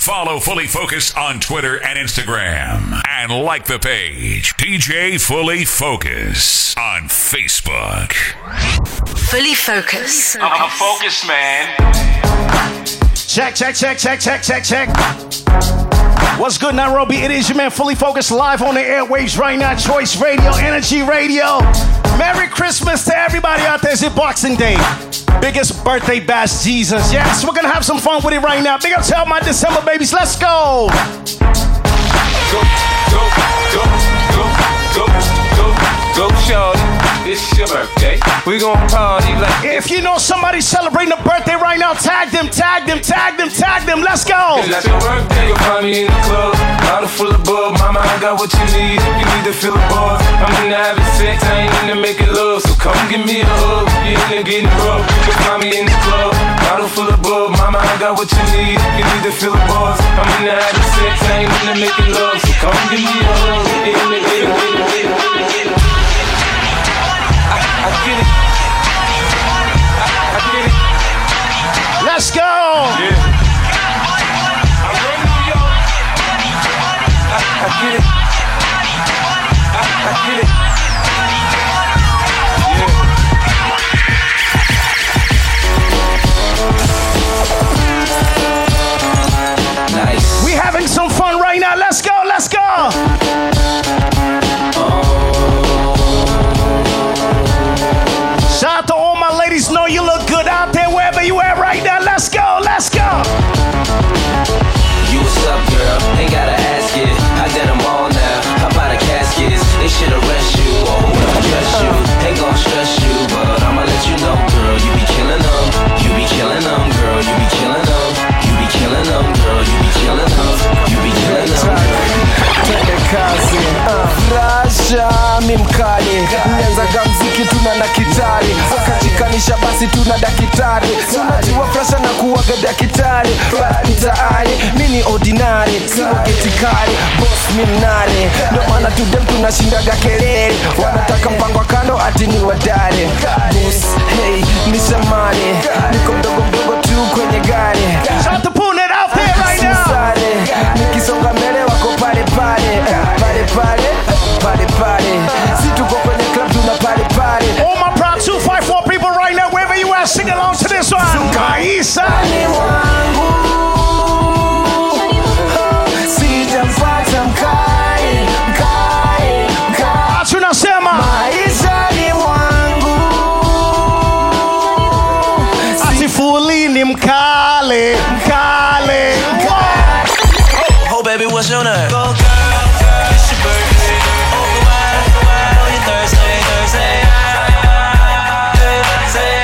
Follow Fully Focused on Twitter and Instagram. And like the page, DJ Fully Focus on Facebook. Fully Focus. I'm focused, man. Check. What's good, Nairobi? It is your man, Fully Focused, live on the airwaves right now. Choice Radio, Energy Radio. Merry Christmas to everybody out there. It's Boxing Day. Biggest birthday bash, Jesus. Yes, we're gonna have some fun with it right now. Big up to all my December babies. Let's go. Go, shorty. It's your birthday. We gon' party like. If you know somebody celebrating a birthday right now, tag them. Let's go. It's your birthday, you'll find me in the club. Bottle full of bub, mama, I got what you need. You need to feel the buzz. I'm in the having sex, I ain't in to make it love. So come give me a hug. You in there getting rough. You'll find me in the club. Bottle full of bub, mama, I got what you need. You need to feel the buzz. I'm in the having sex, I ain't in to make it love. So come give me a hug. You in there getting rough. I get it. I get it. Let's go. Yeah. I run New York. I get it. I get it. Yeah. Nice. We having some fun right now. Let's go. Shout out to all my ladies. Know you look good out there wherever you at right now. Let's go. You what's up, girl? Ain't gotta ask it. I did them all now. How about the caskets? They should arrest you. Oh, I trust you. Ain't gon' stress you, but I'ma let you know, girl. You be killing them. You be killing them, girl. You be killing them. You be killing them, girl. You be killing them. You be killing them. Kazi Rasha mimkali Nianzaga mziki tuna na kitari Wakajikanisha basi tuna dakitari Tunajua frasha na kuwaga dakitari Rap mtaani, mini ordinary Siwa getikari, boss minare Ndo maana tudem tunashindaga kelele Wanataka mpango kando ati ni wadare Boss, hey, ni shamani Niko mdogo tu kwenye gari Shout to pull it out there right now. Nikisonga mbele wako pale Si tuko kwenye club tuna pale All my proud 254 people right now, wherever you are, sing along to this one. Kaisa. Sijampata mkali Tunasema maisha ni mwangu ati Fully ni mkale. Oh, baby, what's your name? Go girl, it's your birthday. Over wide, on your Thursday. Say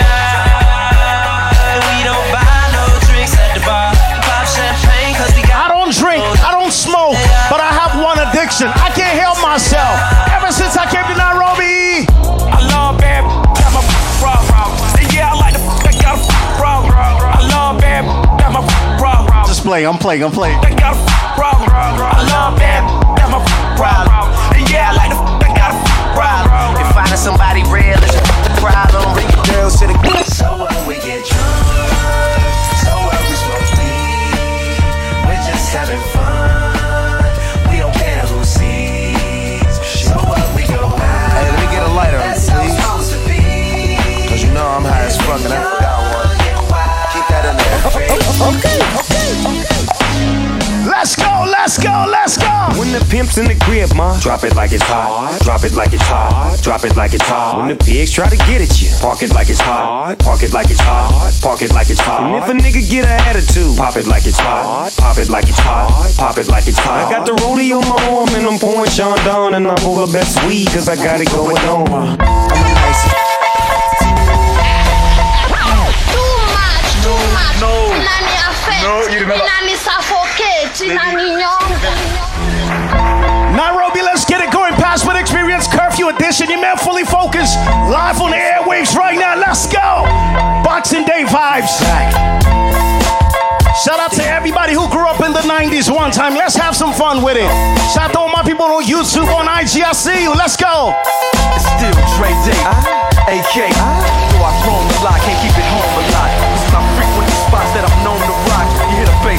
we don't buy no drinks at the bar. Pop champagne 'cause we got. I don't drink, I don't smoke, but I have one addiction. I can't help myself. Ever since I came to Nairobi. I love bad, got my raw. Yeah, I like the I got a raw. I love bad, got my raw. Just play, I'm playing. I got a raw. I love bad, got my raw. Yeah, I like the I got a raw. If finding somebody real is the problem, bring your girls to the. So when we get drunk, so when we smoke weed, we're just having fun. We don't care who sees. So when we go out, Hey, let me get a lighter, that's how it's please. supposed to be. Cause you know I'm high as fuck and I forgot one. Keep that in there. Okay. Let's go. When the pimp's in the crib, ma, drop it like it's hot. Drop it like it's hot. Drop it like it's hot. When the pigs try to get at you, park it like it's hot. Park it like it's hot. Park it like it's hot. And if a nigga get an attitude, pop it like it's hot. Pop it like it's hot. Pop it like it's hot. I got the rollie on my arm and I'm pouring Sean down and I'm over best weed 'cause I got it going on. I'm a nice. Too much. Inani affect. Inani suffocate. Inani nyonga. Nairobi, let's get it going. Passport Experience Curfew Edition. Your man Fully Focused. Live on the airwaves right now. Let's go. Boxing Day vibes. Shout out to everybody who grew up in the 90s one time. Let's have some fun with it. Shout out to all my people on YouTube, on IG. I see you. Let's go. It's still Dre Day. AK. Though I roam the block, can't keep it home a lot. I frequent the spots that I'm known to rock. You hear the bass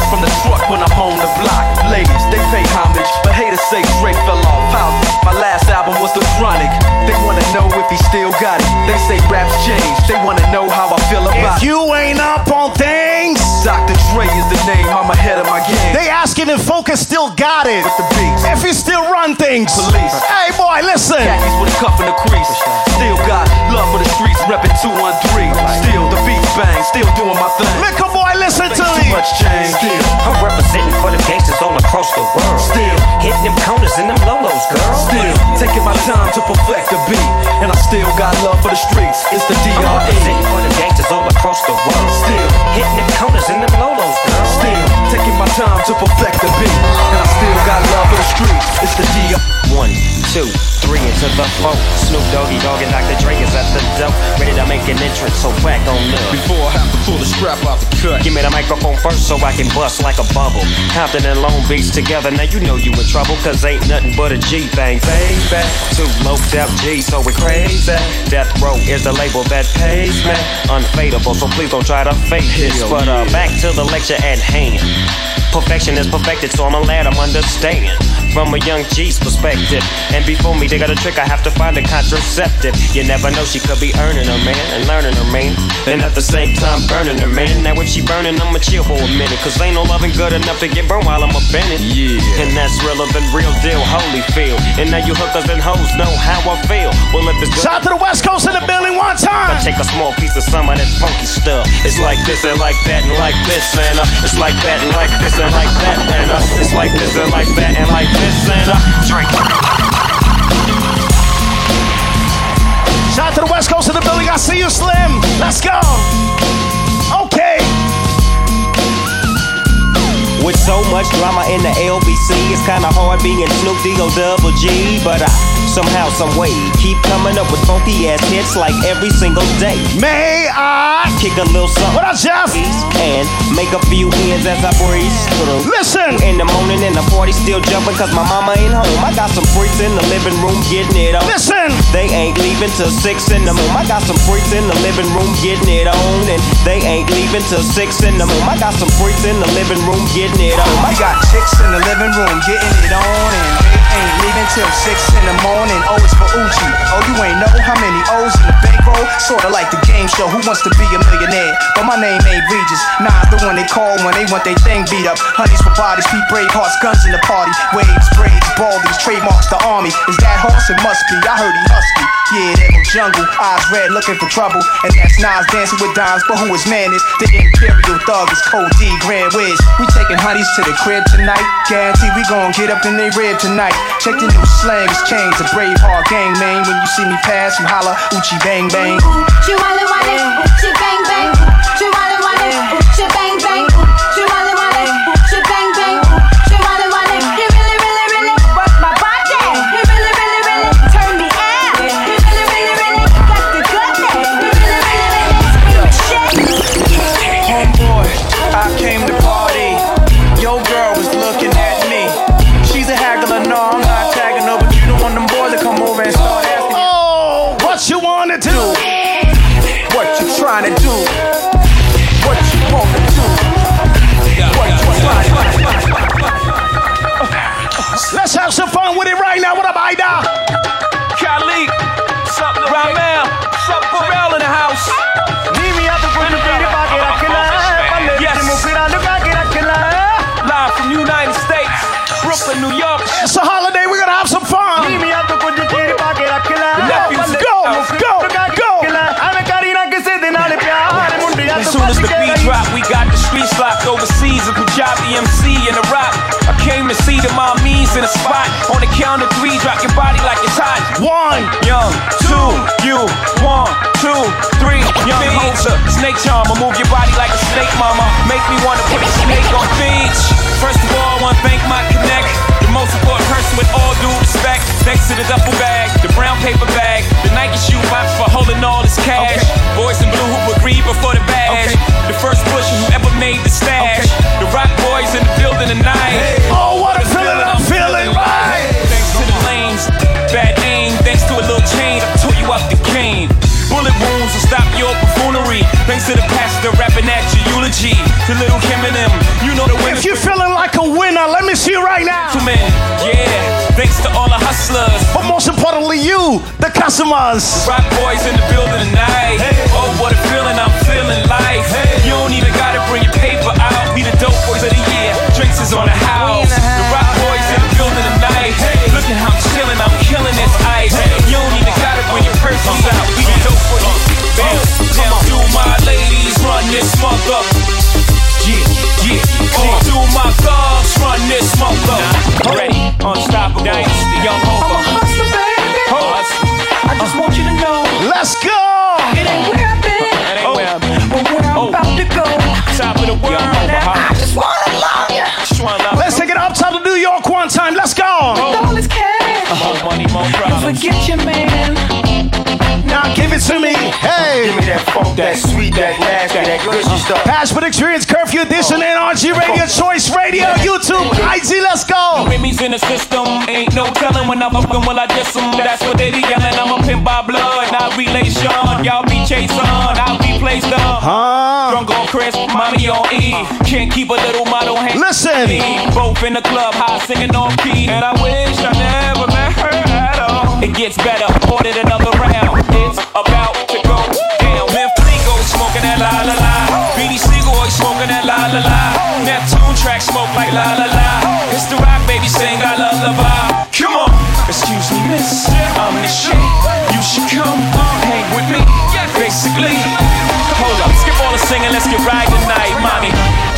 from the truck when I'm on the block. Ladies, they pay homage, but haters say Drake fell off. How? My last album was The Chronic. They wanna know if he still got it. They say raps change. They wanna know how I feel about it. If you ain't up on things, Dr. Dre is the name. I'm ahead of my game. They asking if Focus still got it. With the beats. If he still run things. Police. Hey boy, listen. Khakis with a cuff in the crease. Still got love for the streets, reppin' 213. Still the beats bang, still doing my thing. Liquor boy, listen to me. Too much change. Still, I'm representing for the gangsters all across the world. Still hitting them corners and them lolos, girl. Still taking my time to perfect the beat, and I still got love for the streets. It's the DRE. I'm representing for the gangsters all across the world. Still hitting them corners and them lolos, girl. Still taking my time to perfect the beat, and I still got love for the streets. It's the DRE. 1, 2, 3 into the 4. Snoop Doggy Dogg and Dr. Dre is at the door, ready to make an entrance, so back on up. Before I have to pull the strap out the cut, give me the microphone first so I can bust like a bubble. Compton and Long Beach together, now you know you in trouble, cause ain't nothing but a G thing, baby. 2 low def G, so we crazy. Death Row is the label that pays me. Unfadable, so please don't try to fake this. But back to the lecture at hand. Perfection is perfected, so I'm glad I'm understand from a young G's perspective. And before me, they got a trick, I have to find a contraceptive. You never know, she could be earning her man and learning her man, and at the same time burning her man. Now if she burning, I'ma chill for a minute, cause ain't no loving good enough to get burned while I'm up in it. Yeah. And that's realer than real deal, Holyfield. And now you hookers and hoes know how I feel. Well, if it's good, shout to the West Coast in the building one time. I take a small piece of some of that funky stuff. It's like this and like that and like this and it's like that and like this and like that and it's like this and like that and like this and drink. Shout out to the West Coast of the building. I see you, Slim. Let's go. Okay. With so much drama in the LBC, it's kinda hard being Snoop D-O double G, but I somehow, someway keep coming up with funky ass hits like every single day. May I kick a little something? What up, Jeff? And make a few ends as I breeze through. Listen. In the morning and the party still jumping cause my mama ain't home. I got some freaks in the living room getting it on. Listen. They ain't leaving till 6 in the morning. I got some freaks in the living room getting it on, and they ain't leaving till 6 in the morning. I got some freaks in the living room getting it on. I got chicks in the living room getting it on, and they ain't leaving till 6 in the morning. Oh, it's for Uchi. Oh, you ain't know how many O's in the bankroll? Sorta like the game show, Who Wants to Be a Millionaire? But my name ain't Regis. Nah, the one they call when they want their thing beat up. Honeys for bodies, Pete Brave Hearts, guns in the party. Waves, braids, baldies, trademarks the army. Is that horse? It must be. I heard he husky. Yeah, that no jungle. Eyes red, looking for trouble. And that's Nas dancing with dimes. But who is man is? The Imperial Thug is Code D, Grand Wiz. We taking honeys to the crib tonight. Guarantee we gon' get up in they rib tonight. Check the new slang, it's changed. The brave hard gang, man. When you see me pass, you holla, Uchi bang bang. Uchi wale wale, Uchi bang bang. Uchi wale wale, Uchi bang bang. Uchi wale wale, Uchi bang bang. Uchi wale wale, he really, really, really work my body. He really, really, really turn me out. He really, really, really got the goodness. He really, really, really Homeboy, I came to party. Your girl was looking at me. She's a haggler, no, I'm not tagging her, but you don't want them boys to come over and start asking. Oh, what you wanna do? What you trying to do? What you wanna do? What you trying to do? Let's have some fun with it right now. What up, Ida? Khalid, Ramel, Pharrell in the house. Live from United States, Brooklyn, New York. It's a holiday, we're gonna have some fun. As soon as the beat drop, we got the streets locked overseas. A Punjabi MC in the rock. I came to see the mommies in a spot. On the count of 3, drop your body like it's hot. 1, young, 2, you, 1, 2, 3, young hoser, snake charmer. Move your body like a snake, mama. Make me wanna put a snake on beach. First of all, I wanna thank my connect. The most important person with all due respect. Next to the duffel bag, the brown paper bag, the Nike shoe box for holding all this cash. Boys in blue who agreed before the badge. The first push who ever made the stash. The rock boys in the building tonight. Oh, what a feeling, I'm feeling right. Thanks to the lanes, bad aim. Thanks to a little change, I tore you up the cane. Bullet wounds will stop your buffoonery. Thanks to the pastor rapping at your eulogy. To little Kim and them, you know the winner. now. Let me see you right now. Yeah, thanks to all the hustlers. But most importantly, you, the customers. Rock boys in the building tonight. Oh, what a feeling, I'm feeling life. You don't even gotta bring your paper out. We the dope boys of the year. Drinks is on the house. The rock boys in the building tonight. Look at how I'm chilling, I'm killing this ice. You don't even gotta bring your purses out. We the dope boys. Now do my ladies run this mother. Yeah. Oh, do my thugs run this mother. Ready, unstoppable, dynasty, young Hova. I just want you to know. Let's go. It ain't where I've been, but where I'm about to go. Top of the world. I just wanna love you. Let's take it up top to New York one time. Let's go. All is cash. More money, more problems. Don't forget your man. Now give it to me. Hey. Give me that funk, that sweet, that nasty, that gushy stuff. Passport Experience, Curfew Edition, NRG Radio, Choice Radio, YouTube, IG, let's go. Rimmy's in the system, ain't no telling when I'm fucking will I diss them. That's what they be yelling, I'm a pimp by blood, not relation. Y'all be chasing, I'll be placed up. Drunk on Chris, mommy on E. Can't keep a little model hanging. Listen. Both in the club, high singing on key. And I wish I never met her at all. It gets better, ordered another round. It's about to go down. Lil Fleeko smoking that la la la. BD Seagoy smoking that la la la. Neptune track smoke like la la la. It's the rock baby sing I love the vibe. Come on, excuse me miss, I'm the shit. You should come hang with me. Basically, hold up, skip all the singing, let's get right tonight, mommy.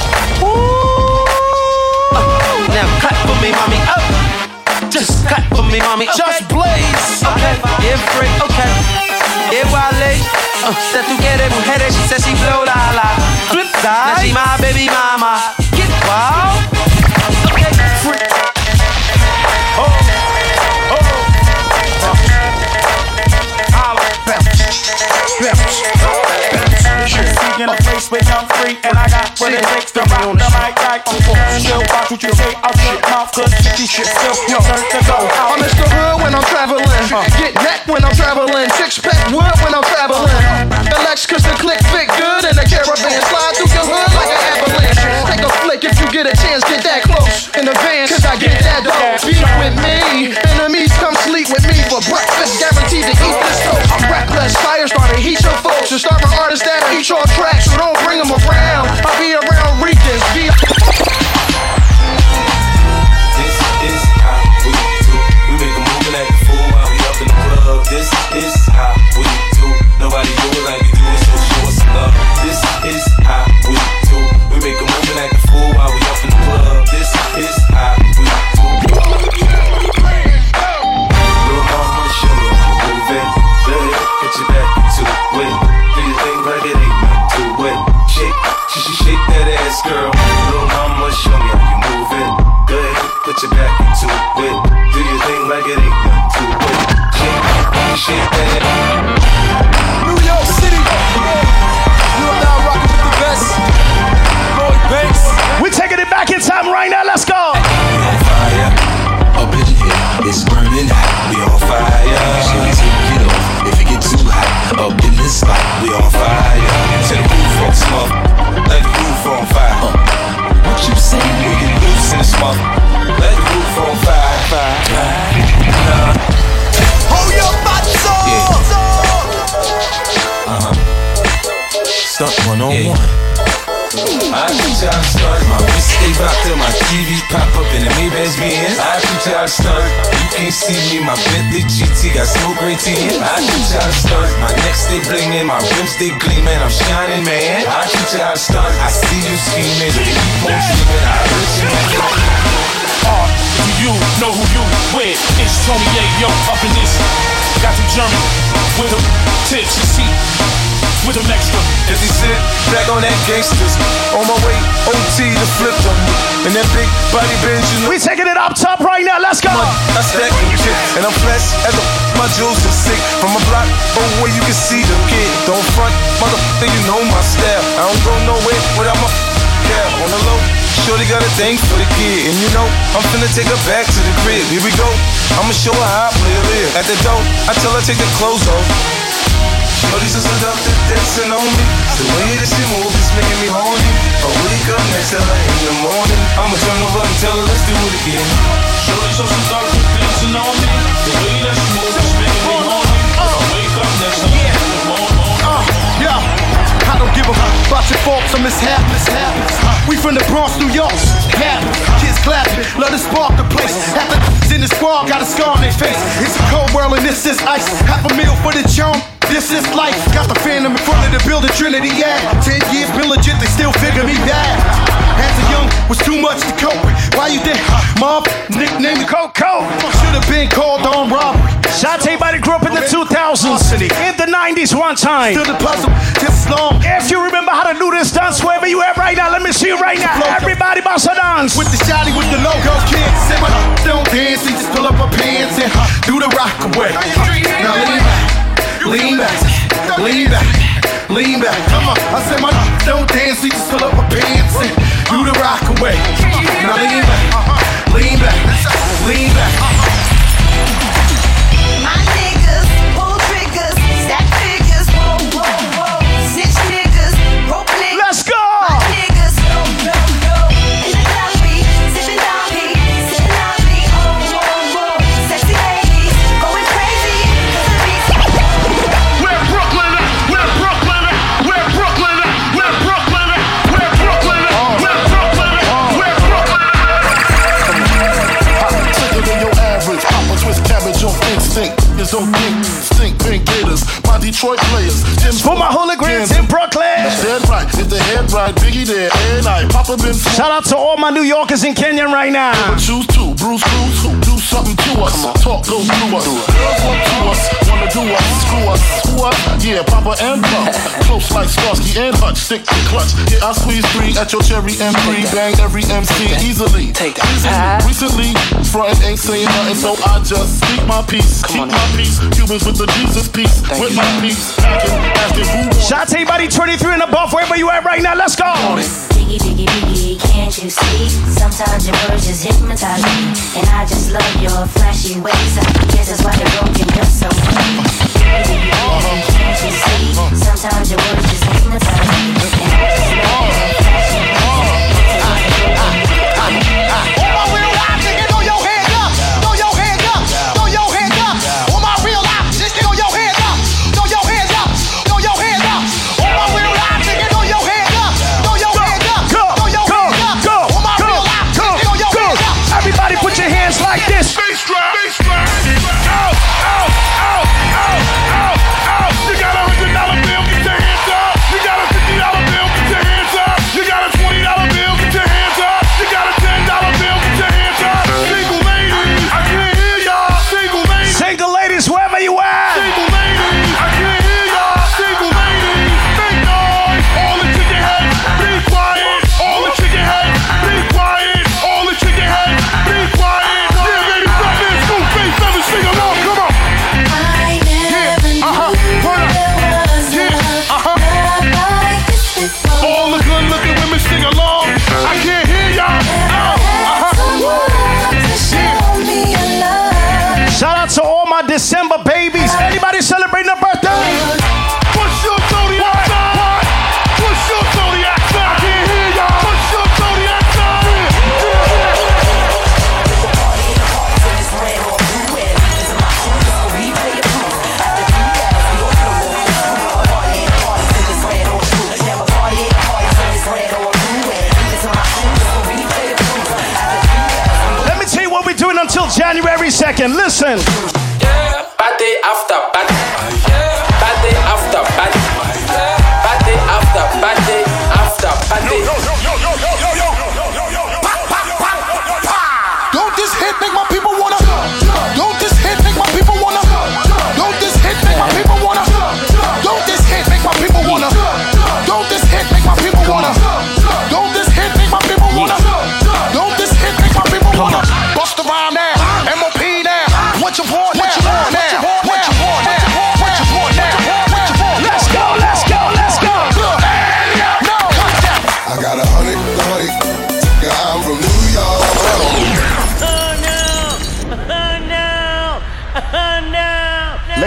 Now cut for me, mommy. Up. Just cut for me, mommy. Okay. Just blaze. Okay, yeah, free. Okay. Yeah, Wale. Set together, mujeres. She said she blow la la. Flip Now side. she my baby mama. Get wild. Okay, free. In a place where I'm free and I got what it takes to rock the mic like I'm full. Still watch what you say out your mouth, cause this shit still your turn to go. I'm Mr. Hood when I'm traveling. Get neck when I'm traveling. Six pack wood when I'm traveling. The Lexus the click fit good and the caravan slide through your hood like an avalanche. Take a flick if you get a chance, get that close in advance. Cause I get that dough. Beat with me. Enemies come sleep with me for breakfast. Guaranteed to eat this toast. I'm reckless. Fire starter, heat your folks. And start my artists that eat your tracks. So don't bring them around. I'll be around Ricans. This is how we do. We make a move like a fool while we up in the club. This is how we do. Nobody do it like we do it, so show us some love. This is how we do. We make a move like a fool while we up in the club. This is how we do. Little mama, show me how you move it. Go ahead, put your back into it. Do your thing like it ain't nothing to it. Shake that ass, girl. Little mama, show me how you move it. Go ahead, put your back into it. Do your thing like it ain't nothing to it. Shake that ass. New York City. You are now rocking with the best. Lloyd Banks. We're taking it back in time right now. Let's go. We on fire. Up in here, it's burning hot. We on fire. Shit, take it off if it get too hot. Up in this spot, we on fire. To the roof on smoke, let the roof on fire. What you say? We get loose in the smoke, let the roof on fire. Hold your butts up. Stunt 101. I teach how to stunt. My wrist stay rocked till my TV pop up in the Maybach's Benz. I teach how to stunt. You can't see me, my Bentley GT got smoke right in. I teach how to stunt. My neck stay blingin', my rims stay gleamin'. I'm shining, man. I teach how to stunt. I see you scheming, so keep on dreaming. I hurt you. Do you know who you with? It's Tony A. Yo up in this. Got some German with them tips, you see. With them extra. As he sit back on that gangsters, on my way OT to flip them. And that big body bench, you know. We taking it up top right now. Let's go. I stack them shit, and I'm blessed as my jewels are sick. From a block, where you can see the kid. Don't front, motherfucker, you know my style. I don't go nowhere without my yeah, on the low. Shorty got a thing for the kid, and you know I'm finna take her back to the crib. Here we go. I'ma show her how I play a live. At the door, I tell her take the clothes off. Shorty's so seductive, dancing on me. The way that she moves is making me horny. I wake up next to her in the morning. I'ma turn over and tell her, let's do it again. Shorty's so seductive, dancing on me. The way that she moves is making me horny. I wake up next to her in the morning. Yeah, I don't give a fuck about your faults or mishaps. We from the Bronx, New York. Kids clapping, let us spark the place. Half the in the squad got a scar on their face. It's a cold world and this is ice. $500,000 for the chunk. This is life. Got the Phantom in front of the building, Trinity, yeah. 10 years been legit, they still figure me bad. As a young, was too much to cope with. Why you think? Mom, nickname Coco. Should've been called on robbery. Shout out to everybody grew up in the 2000s, in the 90s one time. Still the puzzle, just long. If you remember how to do this dance, wherever you at right now, let me see you right now. Everybody bounce a dance. With the shawty with the logo, kids. Say my don't dance, we just pull up our pants and do the rock away. Now lean back, lean back, lean back. Come on, I said my don't dance, we just pull up our pants and do the rock away. Now lean back, lean back, lean back. My niggas pull triggers, stack figures, whoa, whoa, whoa. Snitch niggas, rope niggas. Let's go. My niggas, no, no, no. In the lobby, sipping Dobby, sitting Dobby, oh, whoa, whoa. Sexy ladies, going crazy. Where Brooklyn at? Where Brooklyn at? Where Brooklyn at? Where Brooklyn at? Where Brooklyn at? Where Brooklyn at? Where Brooklyn at? Sicker than your average. Papa twist cabbage on instinct. Is on pink, stink, pink gators. My Detroit players. For my hooligans in Brooklyn. Dead right. If the head right, Biggie there. And I. Papa been. Shout out to all my New Yorkers in Kenya right now. Choose two. Bruce Cruz who do something to us. Talk goes through us. Girls want to us. Wanna do us. Screw us. Who us? Yeah, Papa and Pump. Close like Starsky and Hutch. Stick to clutch. Yeah, I squeeze 3 at your cherry M3. Bang every MC easily. Take that. Recently, frontin' ain't saying nothing, so I just speak my peace. Keep my peace. Cubans with the Jesus peace. With my peace. Asking who wants. Shout out to everybody 23 and above, wherever you at right now. Let's go. Biggie, biggie, biggie, can't you see? Sometimes your words just hypnotize me, and I just love your flashy ways. I guess that's why you're broken, you're so free. Biggie, biggie, biggie, can't you see? Sometimes your words just hypnotize me, and I just love your flashy ways. All my real life, nigga, throw your hands up. Throw your hands up. Throw your hands up. All my real life, just throw your hands up. Throw your hands up. Throw your hands up. All my real life, nigga, throw your hands up. Throw your hands up. Throw your hands up. All my real life, just throw your hands up. Everybody put your hands like this. Bass drop. Out, out, out, out, out, out. You got a $100 bill, get your hands up. You got a $50 bill, get your hands up. You got a $20 bill, get your hands up. You got a $10 bill, get your hands up. Single ladies, I can't hear y'all. Single ladies. Single ladies, wherever you at. Single ladies, I can't hear y'all. Single ladies, make noise. All the chicken heads, be quiet. All the chicken heads, be quiet. All the chicken heads, be quiet. Yeah, ladies, drop this. Go, face, never sing along. Come on. I never knew there was love like this before. All the good looking women sing along. I can't hear y'all. Shout out to all my December babies. Anybody celebrating a birthday? What's your zodiac sign? What's your zodiac sign? I can't hear y'all. What's your zodiac sign? Let me tell you what we're doing until January 2nd. Listen. Party after party. Party after party. Party after party. After party. Don't this hit make my people wanna? Don't this hit make my people wanna? Don't this hit make my people wanna? Don't this hit make my people wanna? Don't this hit make my people wanna? Don't this hit make my people wanna? Don't this hit make my people wanna? Bust around now, MOP now. What you want now? What you want now? What you want now? What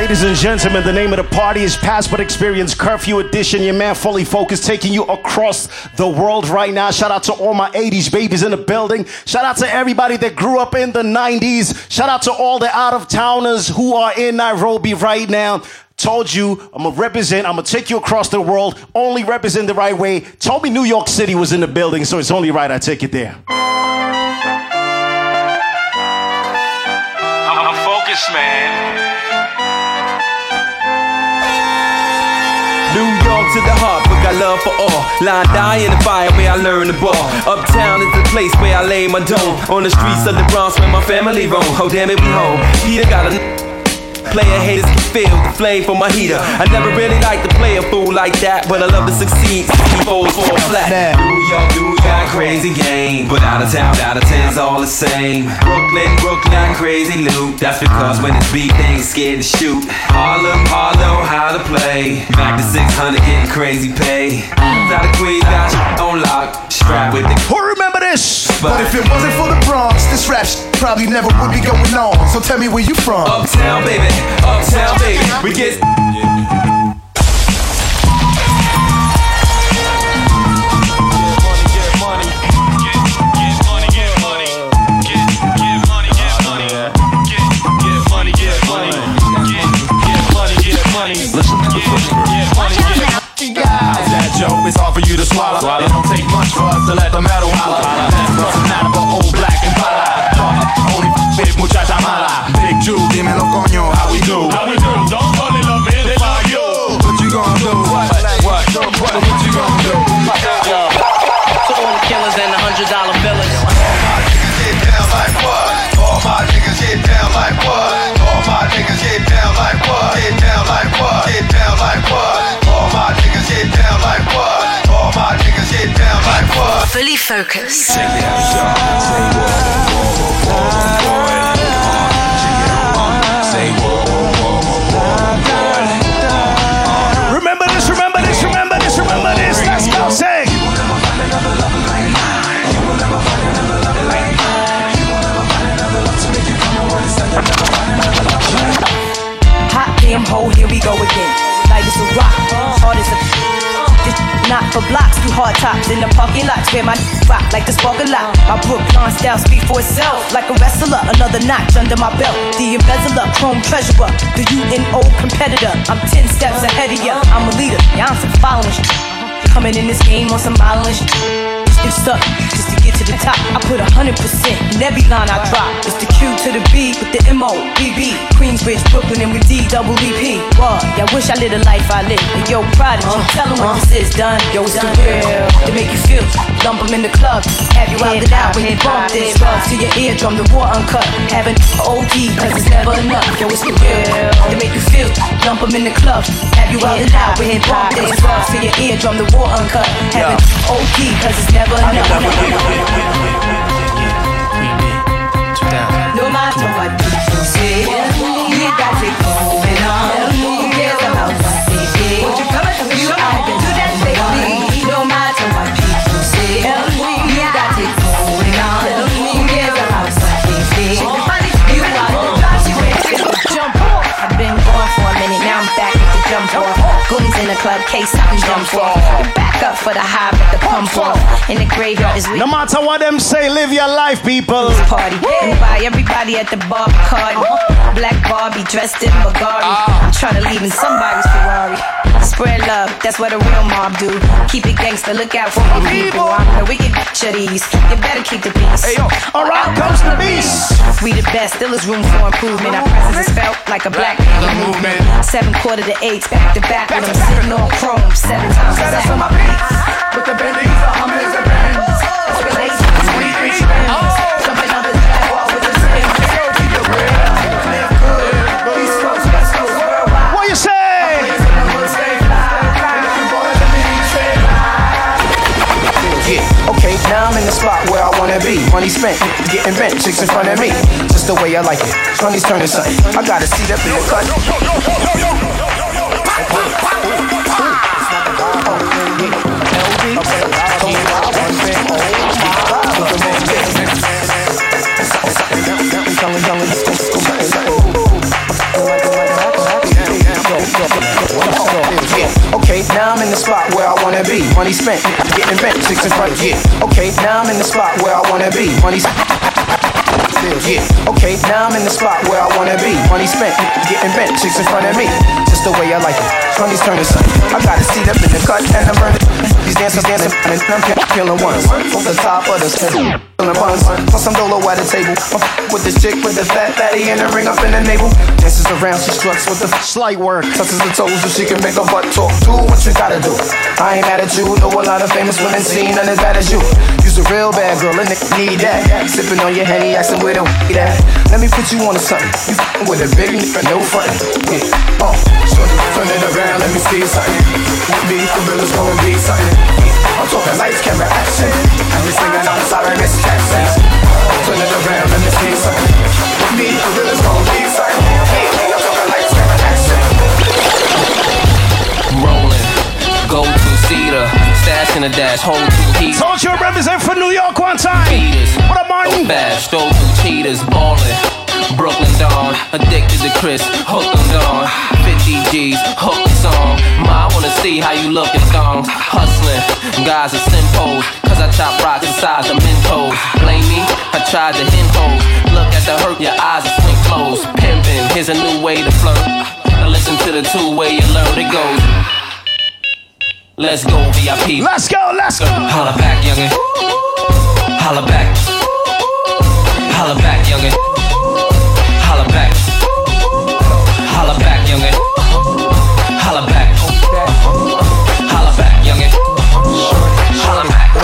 Ladies and gentlemen, the name of the party is Passport Experience Curfew Edition. Your man Fully Focused taking you across the world right now. Shout out to all my 80s babies in the building. Shout out to everybody that grew up in the 90s. Shout out to all the out-of-towners who are in Nairobi right now. Told you, I'm going to represent, I'm going to take you across the world, only represent the right way. Told me New York City was in the building, so it's only right I take it there. I'm focused, man. New York to the heart, but got love for all. Line die in the fire where I learn the ball. Uptown is the place where I lay my dome. On the streets of the Bronx where my family roam. Oh damn it, we home. Peter got a player haters can feel the flame from my heater. I never really like to play a fool like that, but I love to succeed. Foes fall flat. New York, crazy game. But out of town's all the same. Brooklyn, crazy loot. That's because when it's beat, they ain't scared to shoot. Harlem, how to play. Back to 600, getting crazy pay. Out of Queens, got you on lock. Strapped with the. Who remember this? But if it wasn't for the Bronx, this rap probably never would be going on. So tell me where you from? Uptown, baby. Uptown, baby. We get. Listen to the first verse. How's that, Joe? It's hard for you to swallow. It don't take much for us to let the metal holler. That's doesn't matter but old black and pala. Only big muchacha mala. Big Jew, dímelo coño, how we do? How we do? Don't fall in love with it for you. What you gonna do? What you gonna do? To all the killers and the $100 billers. All my niggas get down like what? All my niggas get down like what? All my niggas get down like what? Get down like what? Get down like what? All my niggas get down like what? All my niggas get down like what? Fully Focused. Check it out, y'all. Say what? Say what? Remember this, remember this, remember this, remember this. Let's go, say. Hot damn hole, here we go again. Light as a rock, hard as a. This not for blocks, through hard tops in the parking lots where my rock like the spark a lot. My Brooklyn style speak for itself, like a wrestler. Another notch under my belt. The embezzler, chrome treasurer, the UNO competitor. I'm 10 steps ahead of ya. I'm a leader, yeah, I'm some following. Coming in this game on some violence. It's up just to get to the top. I put 100% in every line I drop. It's the Q to the B with the M-O-B-B. Queensbridge, Brooklyn, and with D-double-E-P. Wow, yeah, wish I lived a life I lived. And yo, Prodigy, tell them what this is done. Yo, it's the real to make you feel. Lump them in the club, have you out it out when they bump this. Rubs to your eardrum, the war uncut. Having OD, cause it's never enough. Yo, it's the real to make you feel. Lump them in the club, have you out it out when they bump this. Rubs to your eardrum, the war uncut. Having OD, cause it's never enough. No matter what people say, you got it going on. Who cares about what they say? You are the do that, baby. No matter what people say, you got it going on. Who cares about what they say? You are the jump off. I've been gone for a minute, now I'm back at the jump off. Goons in the club, case something jump off. Back up for the high, but the pump off. In the graveyard is no matter what them say, live your life, people. Party and buy everybody at the bar card. Black Barbie dressed in Bulgari. I'm trying to leave in somebody's Ferrari. Spread love, that's what a real mob do. Keep it gangster, look out for my people. I'm the wicked bitch of these. You better keep the peace. Alright, comes the beast. We the best, still is room for improvement. Our presence is felt like a black movement. 7 quarter to 8, back to back with them sitting on chrome 7 times. That's on my beats. With the Bentley, the Hummers, the Benz. Jumping on the sidewalk with the swing. What you say? Yeah, okay, now I'm in the spot where I wanna be. Money spent, getting rent, chicks in front of me. Just the way I like it. Money's turning something. I got a seat up in the cut. spent, getting bent, chicks in front, yeah. Okay, now I'm in the spot where I wanna be. Money yeah. Okay, now I'm in the spot where I wanna be. Money spent, getting bent, chicks in front of me. Just the way I like it. Money's turning sun. I got a seat up in the cut and I'm burning. These dancers dancing and I'm killing ones. Off the top of the step, killing buns. Plus I'm dolo at the table. I'm with this chick with the fat fatty and the ring up in the navel. Dances around, she struts with the slight work. Touches the toes so she can make her butt talk. Do what you gotta do. I ain't mad at you. Know a lot of famous women seen none as bad as you. You's a real bad girl and need that. Sipping on your Henny, asking where the that. Let me put you on to something. You f***ing with a big nigga, no frontin'. Yeah. Shorty, turn it around, let me see something. With me, the realest gonna be something. I'm talking lights, camera, action. Every singing outside of Miss Jackson. Turn it around, let me see something. With me, the realest gonna be something. I'm talking lights, camera, action. Rolling, go to Cedar, stash in the dash, hold two heat. Told you I represent for New York one time. What up, Martin? Bash, stole two cheaters, ballin'. Brooklyn Dawn, addicted to Chris, hooked on Dawn. 50 G's, hooked song. Ma, I wanna see how you lookin' thong. Hustlin', guys are simples, cause I chop rocks the size of Mentos. Blame me, I tried to hint holes. Look at the hurt, your eyes are swing closed. Pimpin', here's a new way to flirt. Now listen to the two-way you learn it goes. Let's go, VIP. Let's go, let's go. Holla back, youngin'. Holla back. Holla back, youngin'. Holla back. Holla back, youngin'. Holla back. Holla back, youngin'. Holla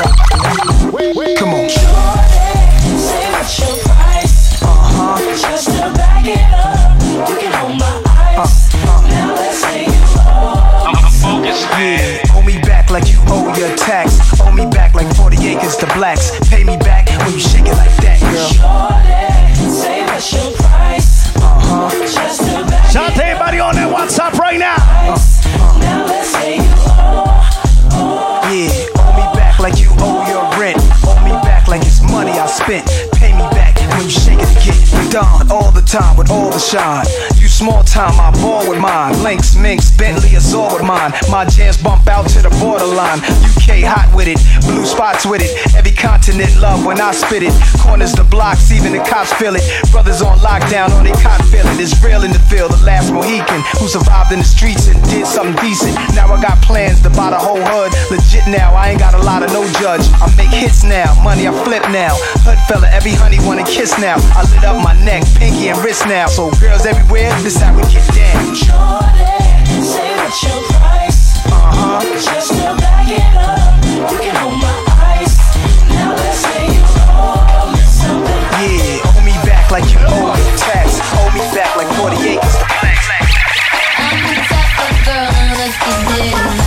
back. Come on. Say what's your price? Just to back it up, you can hold my eyes. Now let's take it slow. I'm focused, man. Hold me back like you owe your tax. Hold me back like 40 acres to blacks. Pay me back when you shake it like that, girl. Say what's your price? Just to back Shout out to everybody on that WhatsApp right now. Now let's take it slow. Yeah, hold me back like you owe your rent. Hold me back like it's money I spent. Pay me back when you shake it again. Done all the time with all the shine. You small time, I ball with mine. Lynx, Minx, Bentley, Azor with mine. My jams bump out to the borderline. UK hot with it, blue spots with it. Every continent love when I spit it. Corners the blocks, even the cops feel it. Brothers on lockdown, on they cot feeling. It's real in the field, the last Mohican who survived in the streets and did something decent. Now I got plans to buy the whole hood. Legit now, I ain't got a lot of no judge. I make hits now, money I flip now. Hood fella, every honey wanna kiss now. I lit up my neck, pinky and wrist now. So girls everywhere, this how we get down. Jordan, say what's your price? Just to back it up, you can hold my eyes. Now let's say you roll something. Yeah, hold me back like you owe me tax. Hold me back like 40 acres to blacks. I'm the type of girl unless you didn't.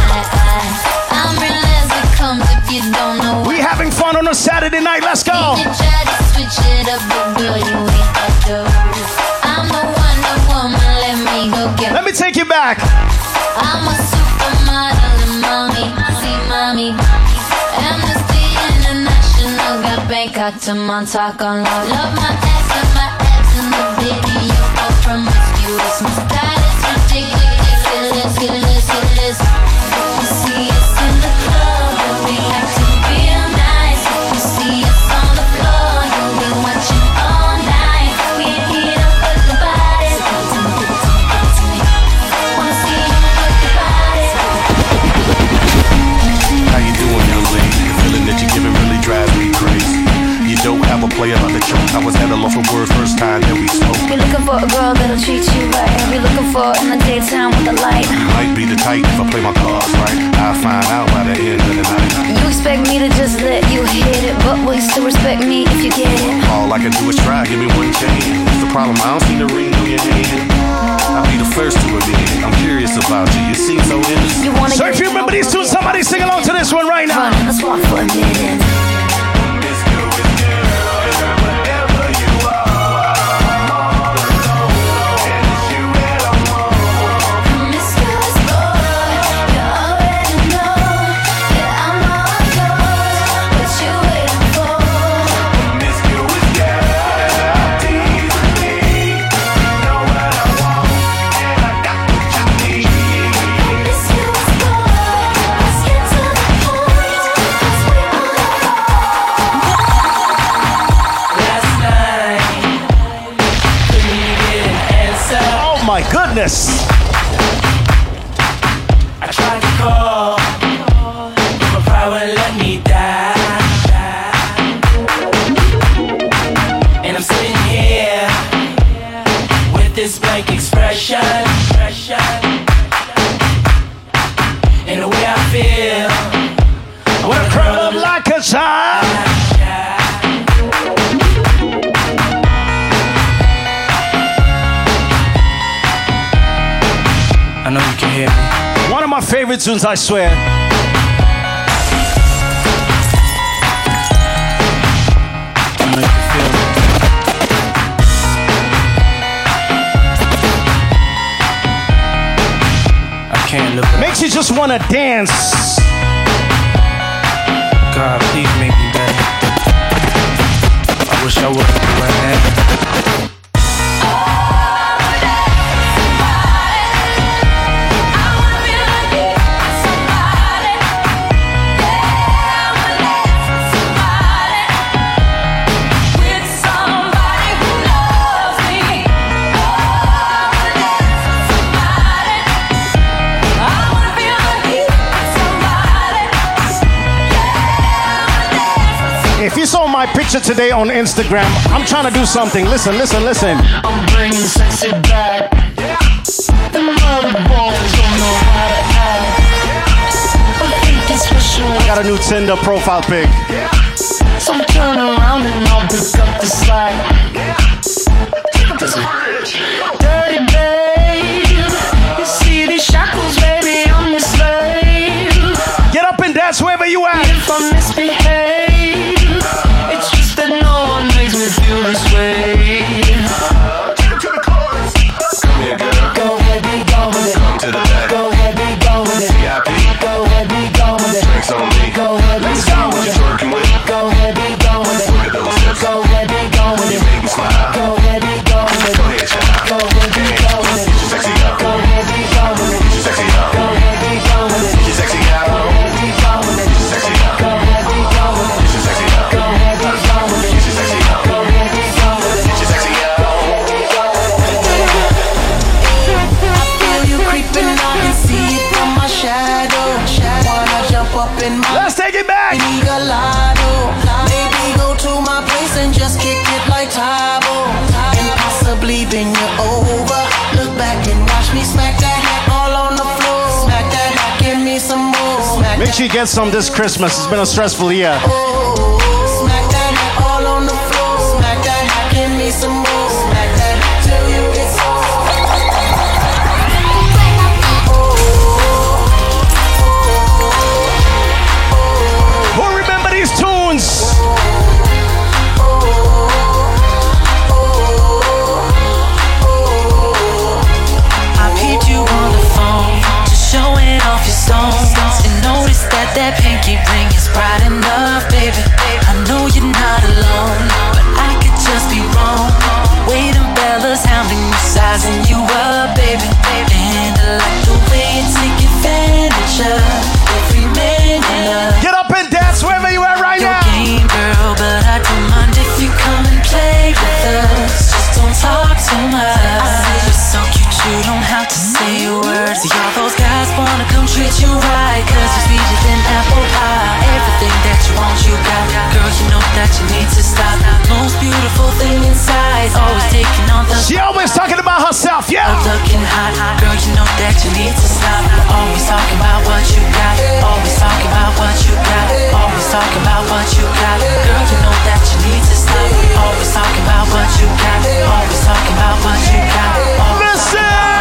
I'm real as it comes if you don't know. We having fun on a Saturday night. Let's go. You try to switch it up, but girl, you ain't that dope. I'm the Wonder Woman, let me go get. Let me take you back. I'm a supermodel and mommy, see mommy. Amnesty International got Bangkok to Montauk on love. Love my ass and my abs in the video, all promiscuous. My style is ridiculous, ridiculous. You see us in the club, but we like to be nice. You see us on the floor, you'll be watching all night. We ain't here to fuck the bodies. Wanna see you fuck the bodies. How you doing, young lady? The feeling that you're giving really drives me crazy. You don't have a player like the choke. I was at a loss for words first time that we spoke. You're looking for a girl that'll treat you right. You're looking for in the daytime with the light. Might be the type if I play my cards right. I'll find out by the end of the night. You expect me to just let you hit it, but will you still respect me if you get it? All I can do is try, give me one chance. The problem, I don't see the ring on your hand. I'll be the first to admit it. I'm curious about you. You seem so innocent. So if you remember these two, somebody sing along to this one right now. Let's walk for a minute. Let's get to the my goodness. I tried to call, but pride wouldn't let me die. And I'm sitting here with this blank expression. And the way I feel, I wanna curl up like a child. I know you can hear me. One of my favorite tunes, I swear. I know you can feel me. I can't live without. Makes you just wanna dance. God, please make me better. I wish I would right now. If you saw my picture today on Instagram, I'm trying to do something. Listen, listen, listen. I'm bringing sexy back. The mother balls don't know how to act. I think it's special. I got a new Tinder profile pic. So turn around and I'll pick up the slack. Dirty babe, you see these shackles, baby, I'm your slave. Get up and dance wherever you at. If I misbehave, it's just that no one makes me feel this way. Take it to the chorus. Come here, girl. Go ahead, be gone with it. Come to the back. Go ahead, be gone with it. VIP. Go ahead, be gone with it. Drinks on me. Go ahead, be Let's see gone what with you're it. twerking with. Go ahead, be gone with it. Look at those hips. Go ahead, be gone with You it. make me smile. Go ahead, be gone with it. Go ahead, child. Go ahead, be gone with it. Get your sexy out. Go ahead, be gone with it. Get your sexy out. Go ahead, be gone with it. Get your sexy out. Go ahead, be gone with it. Get your sexy out. Go ahead, be gone with it. Get your sexy out. Go ahead, be gone with it. Get your sexy out. Go ahead, be gone with it. Get your sexy out. I feel you creeping on and see it from my shadow. Wanna jump up in my Let's take it back. Gallardo. Maybe go to my place and just kick it like Tybo. And possibly bend you over. Look back and watch me smack that hat all on the floor. Smack that hat, give me some more. Smack Make sure you get some this Christmas. It's been a stressful year. Smack that hat all on the floor. Smack that hat, give me some more. Smack that hat till you get so. Who remember these tunes? I peeped you on the phone, just showing off your stones. And noticed that that pinky ring is bright enough, baby. I know you're not alone, but I could just be wrong. Waiting Bella's hounding you, sizing you up, baby. And I like the way you take advantage of every man you love. Get up and dance wherever you are right now. Game girl, but I don't mind if you come and play with us. Just don't talk too much. I say you're so cute, you don't have to say a word. See, all those guys wanna come treat you right, 'cause you're sweeter than apple pie. Everything that you want, you got. Girl, you know that you need to stop. Most beautiful thing inside, always taking on the. She always talking about herself, yeah. Looking hot, girl, you know that you need to stop. Always talking about what you got. Always talking about what you got. Always talking about what you got. Girl, you know that you need to stop. Always talking about what you got. Always talking about what you got. Listen.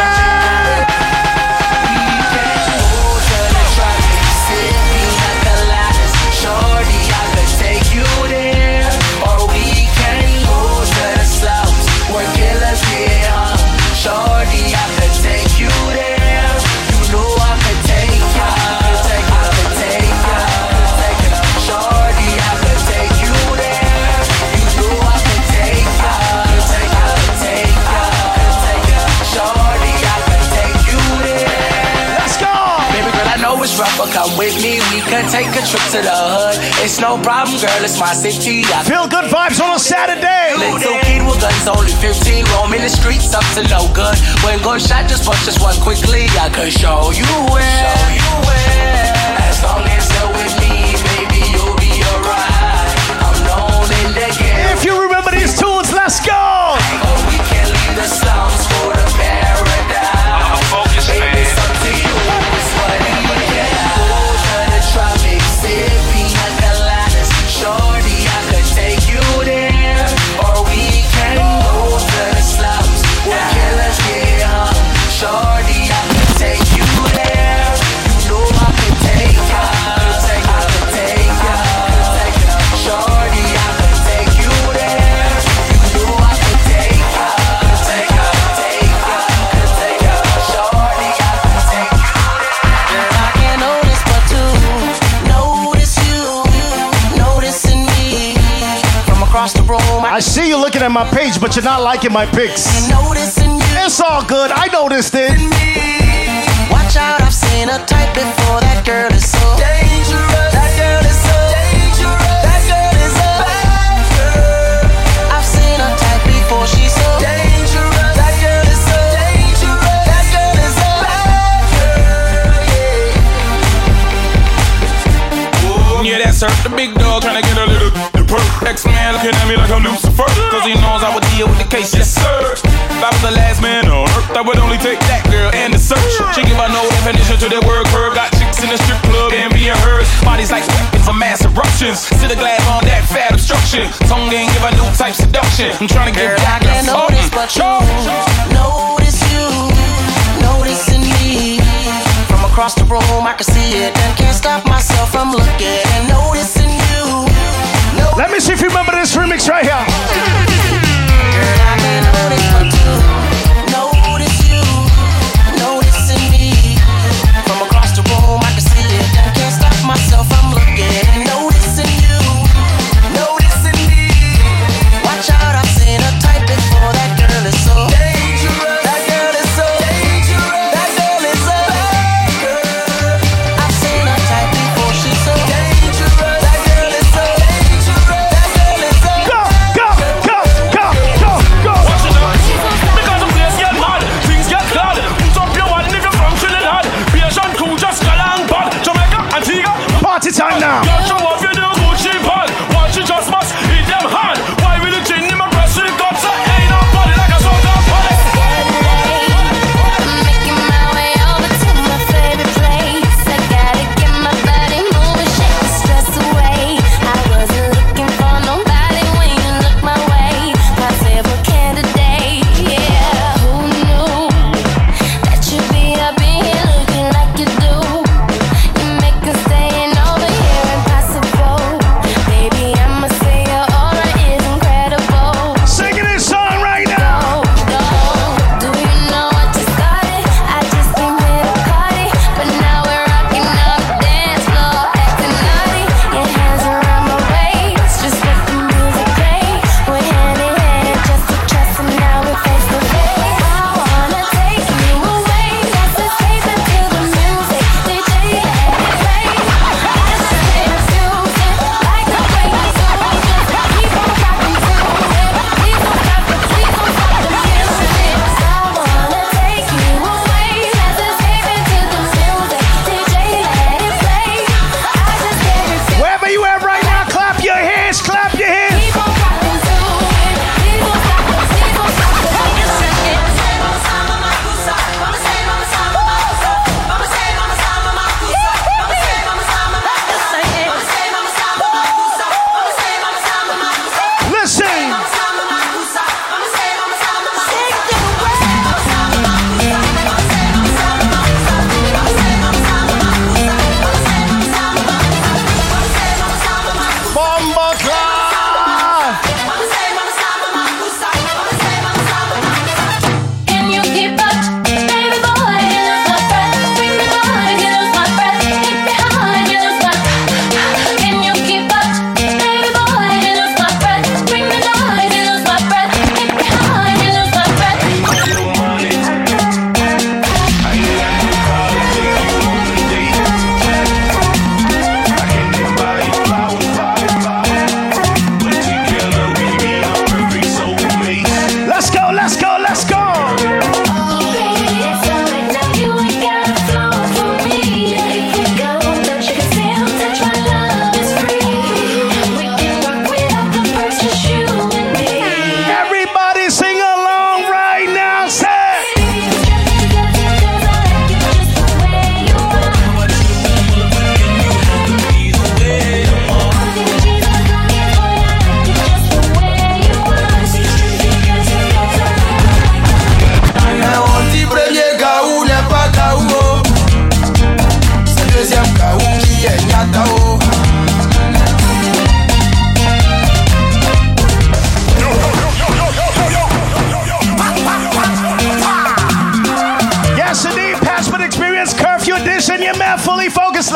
Shorty, I could take you there, or we can go to the slums where killers get hung. Shorty, I could take you there. You know I could take ya. I could take ya. Shorty, I could take you there. You know I could take ya. I could take ya. Shorty, I could take you there. Let's go. Baby girl, I know it's rough, but come with me. We could take a trip to the hood. It's no problem, girl. It's my city. Feel good vibes on a Saturday. Little kid with guns, only 15. Roaming the streets up to to no good. When gunshot just punch this one quickly, I could show you where. As long as you're with me, baby, you'll be alright. I'm known in the game. If you remember these tunes, let's go. We can leave the slums for the paradise. I'm focused, baby, man. it's up to you. It's what you get. Go to the tropics, sip pina coladas. Shorty, I could take you there. Or we can go to the slums where killers get hung. Shorty, I could take you there. You know I could take ya. I could take ya. Shorty, I could take you there. You know I could take ya. Shorty, I could take you there. Girl, I can't notice but to notice you, noticing me from across the room. I see you looking at my page, but you're not liking my pics. It's all good. I noticed it. Watch out, I've seen a type before. That girl is so dangerous. That girl is so dangerous. That girl is a bad girl. I've seen a type before. She's so dangerous. That girl is so dangerous. That girl is a bad girl. Yeah, that's her, the big dog trying to get a little perk. X-Man looking at me like I'm Lucifer, cause he knows I would deal with the case, yes sir. If I was the last man on earth, I would only take that girl and the search. She give her no definition to that word curve. Got chicks in the strip club, envying hers. Bodies like weapons of mass eruptions. Sit a glass on that fat obstruction. Tongue didn't give a new type seduction. I'm trying to get back I can't notice but you. Notice you, noticing me. From across the room, I can see it and can't stop myself from looking and noticing you. Let me see if you remember this remix right here. Girl, I can't notice but you. Notice you, noticing me. From across the room, I can see it and can't stop myself from looking and noticing you, noticing me. Watch out, I've seen a type before. That girl is so dangerous. That girl is so dangerous. That girl is a bad girl. I've seen a type before. She's so dangerous. That girl is so dangerous. That girl is so go, go, go.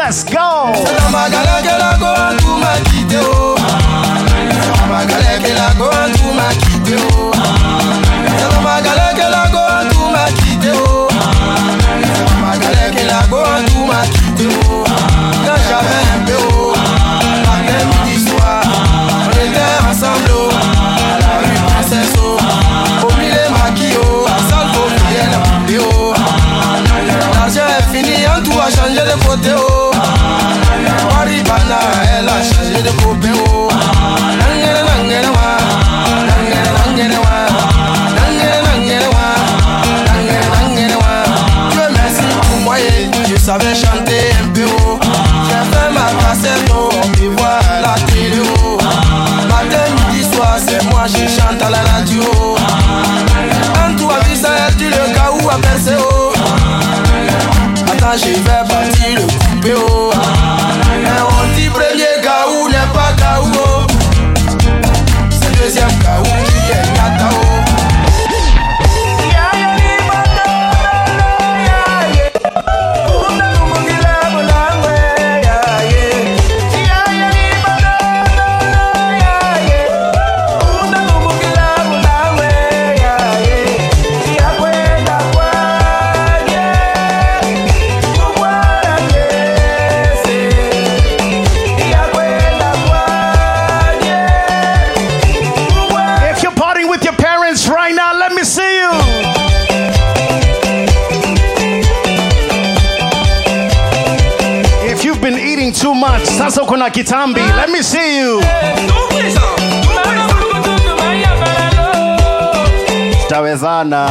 Let's go. Quand j'avais un peu haut, matin, midi, soir, on était ensemble à la rue Princesse, au milieu maquillot, à Salvo, Fidèle, l'argent est fini, en tout a changé de côté. Maribana, elle a changé de copain. Dieu merci pour moi, je savais chanter un peu haut. J'ai fait ma cassette, on me voit à la télé. Matin, midi, soir, c'est moi, je chante à la radio. En tout, à ça, elle dit le cas où à percer. Attends, je vais partir le coupé. On dit premier gaou n'est pas gaou. C'est deuxième gaou qui est katao. Too much. Sasa kuna kitambi. Let me see you. Tawezana.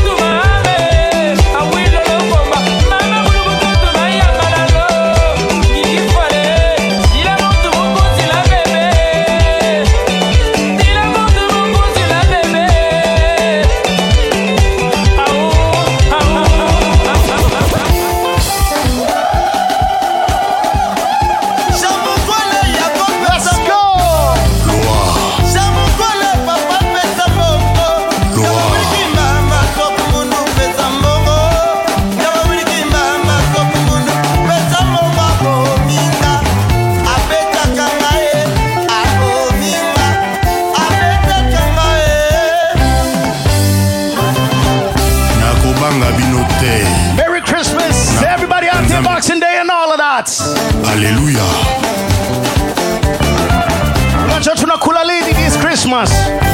Merry Christmas to everybody out there, Boxing Day and all of that. Hallelujah. Unajua tunakula lini this Christmas?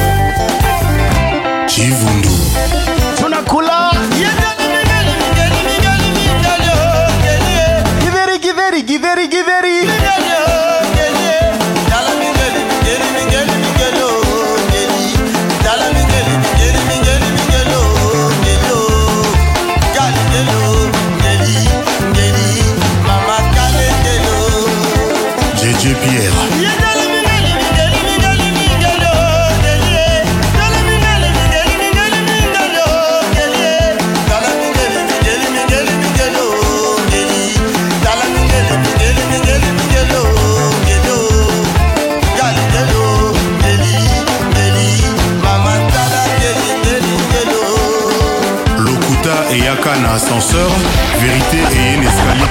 Chivundu. Tunakula giveri. Pierre. Lokuta et Yaka na ascenseur, vérité et un escalier.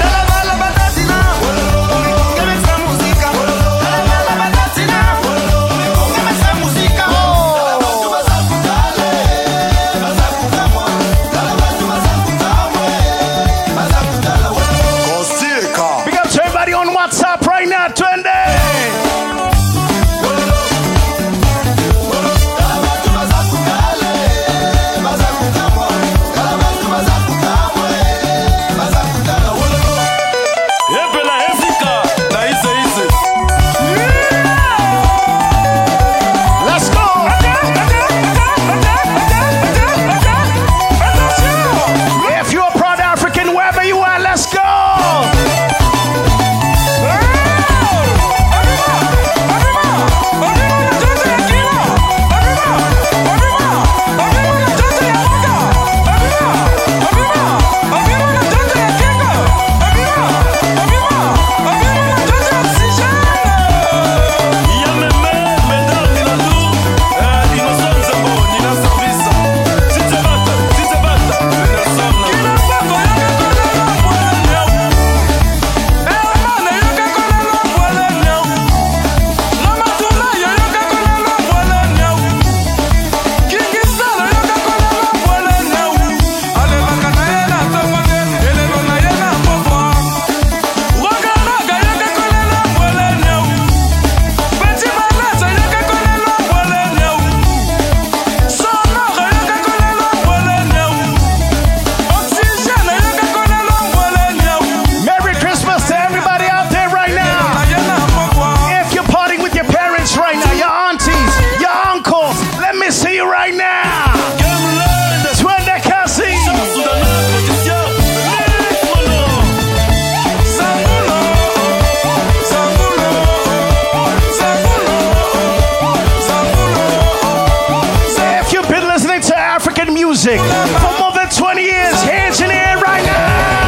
music for more than 20 years. Hands in the air right now.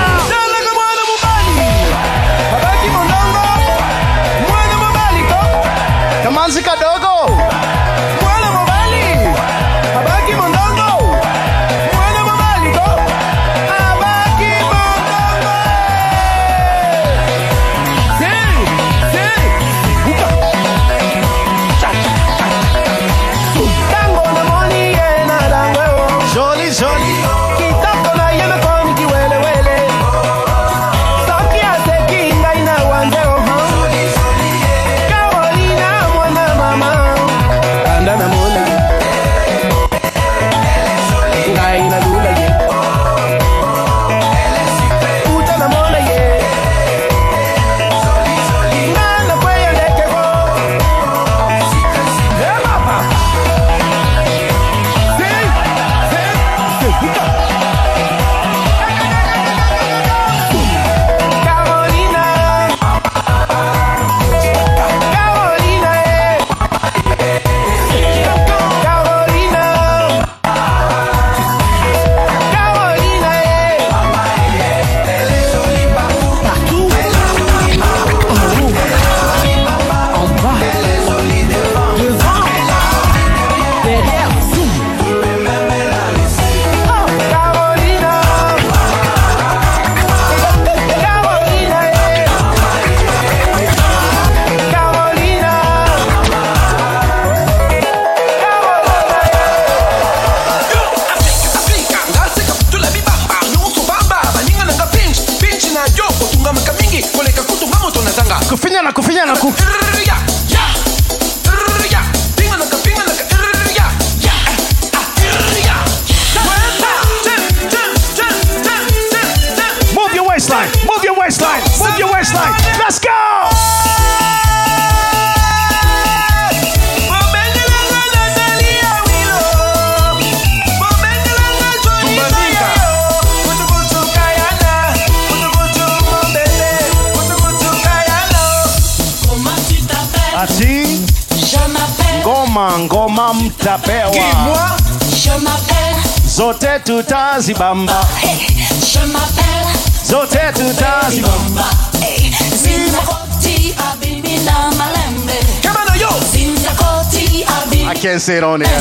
Kamanzi kadogo. Mwana mobali. Habaki mondongo. Mwana mobali go. Habaki mondongo. Tango na moni yena dangweo. Joli joli. Kitoko na yeme koni kiwele wele. Soki ase kinga ina wanzeo. Carolina mwana mama. Anda na mola. Ngai na lula ye. Uta na mola ye. Nana kwaya leke go. Kufinyana ku. Move your waistline. Move your waistline. Move your waistline. Let's go. Ati ngoma mtapewa. Je m'appelle. Zote tutazibamba. Je m'appelle. Zote tutazibamba. Zinakoti abimina malembe. Come on, yo. Zinakoti abimina. I can't say it on there.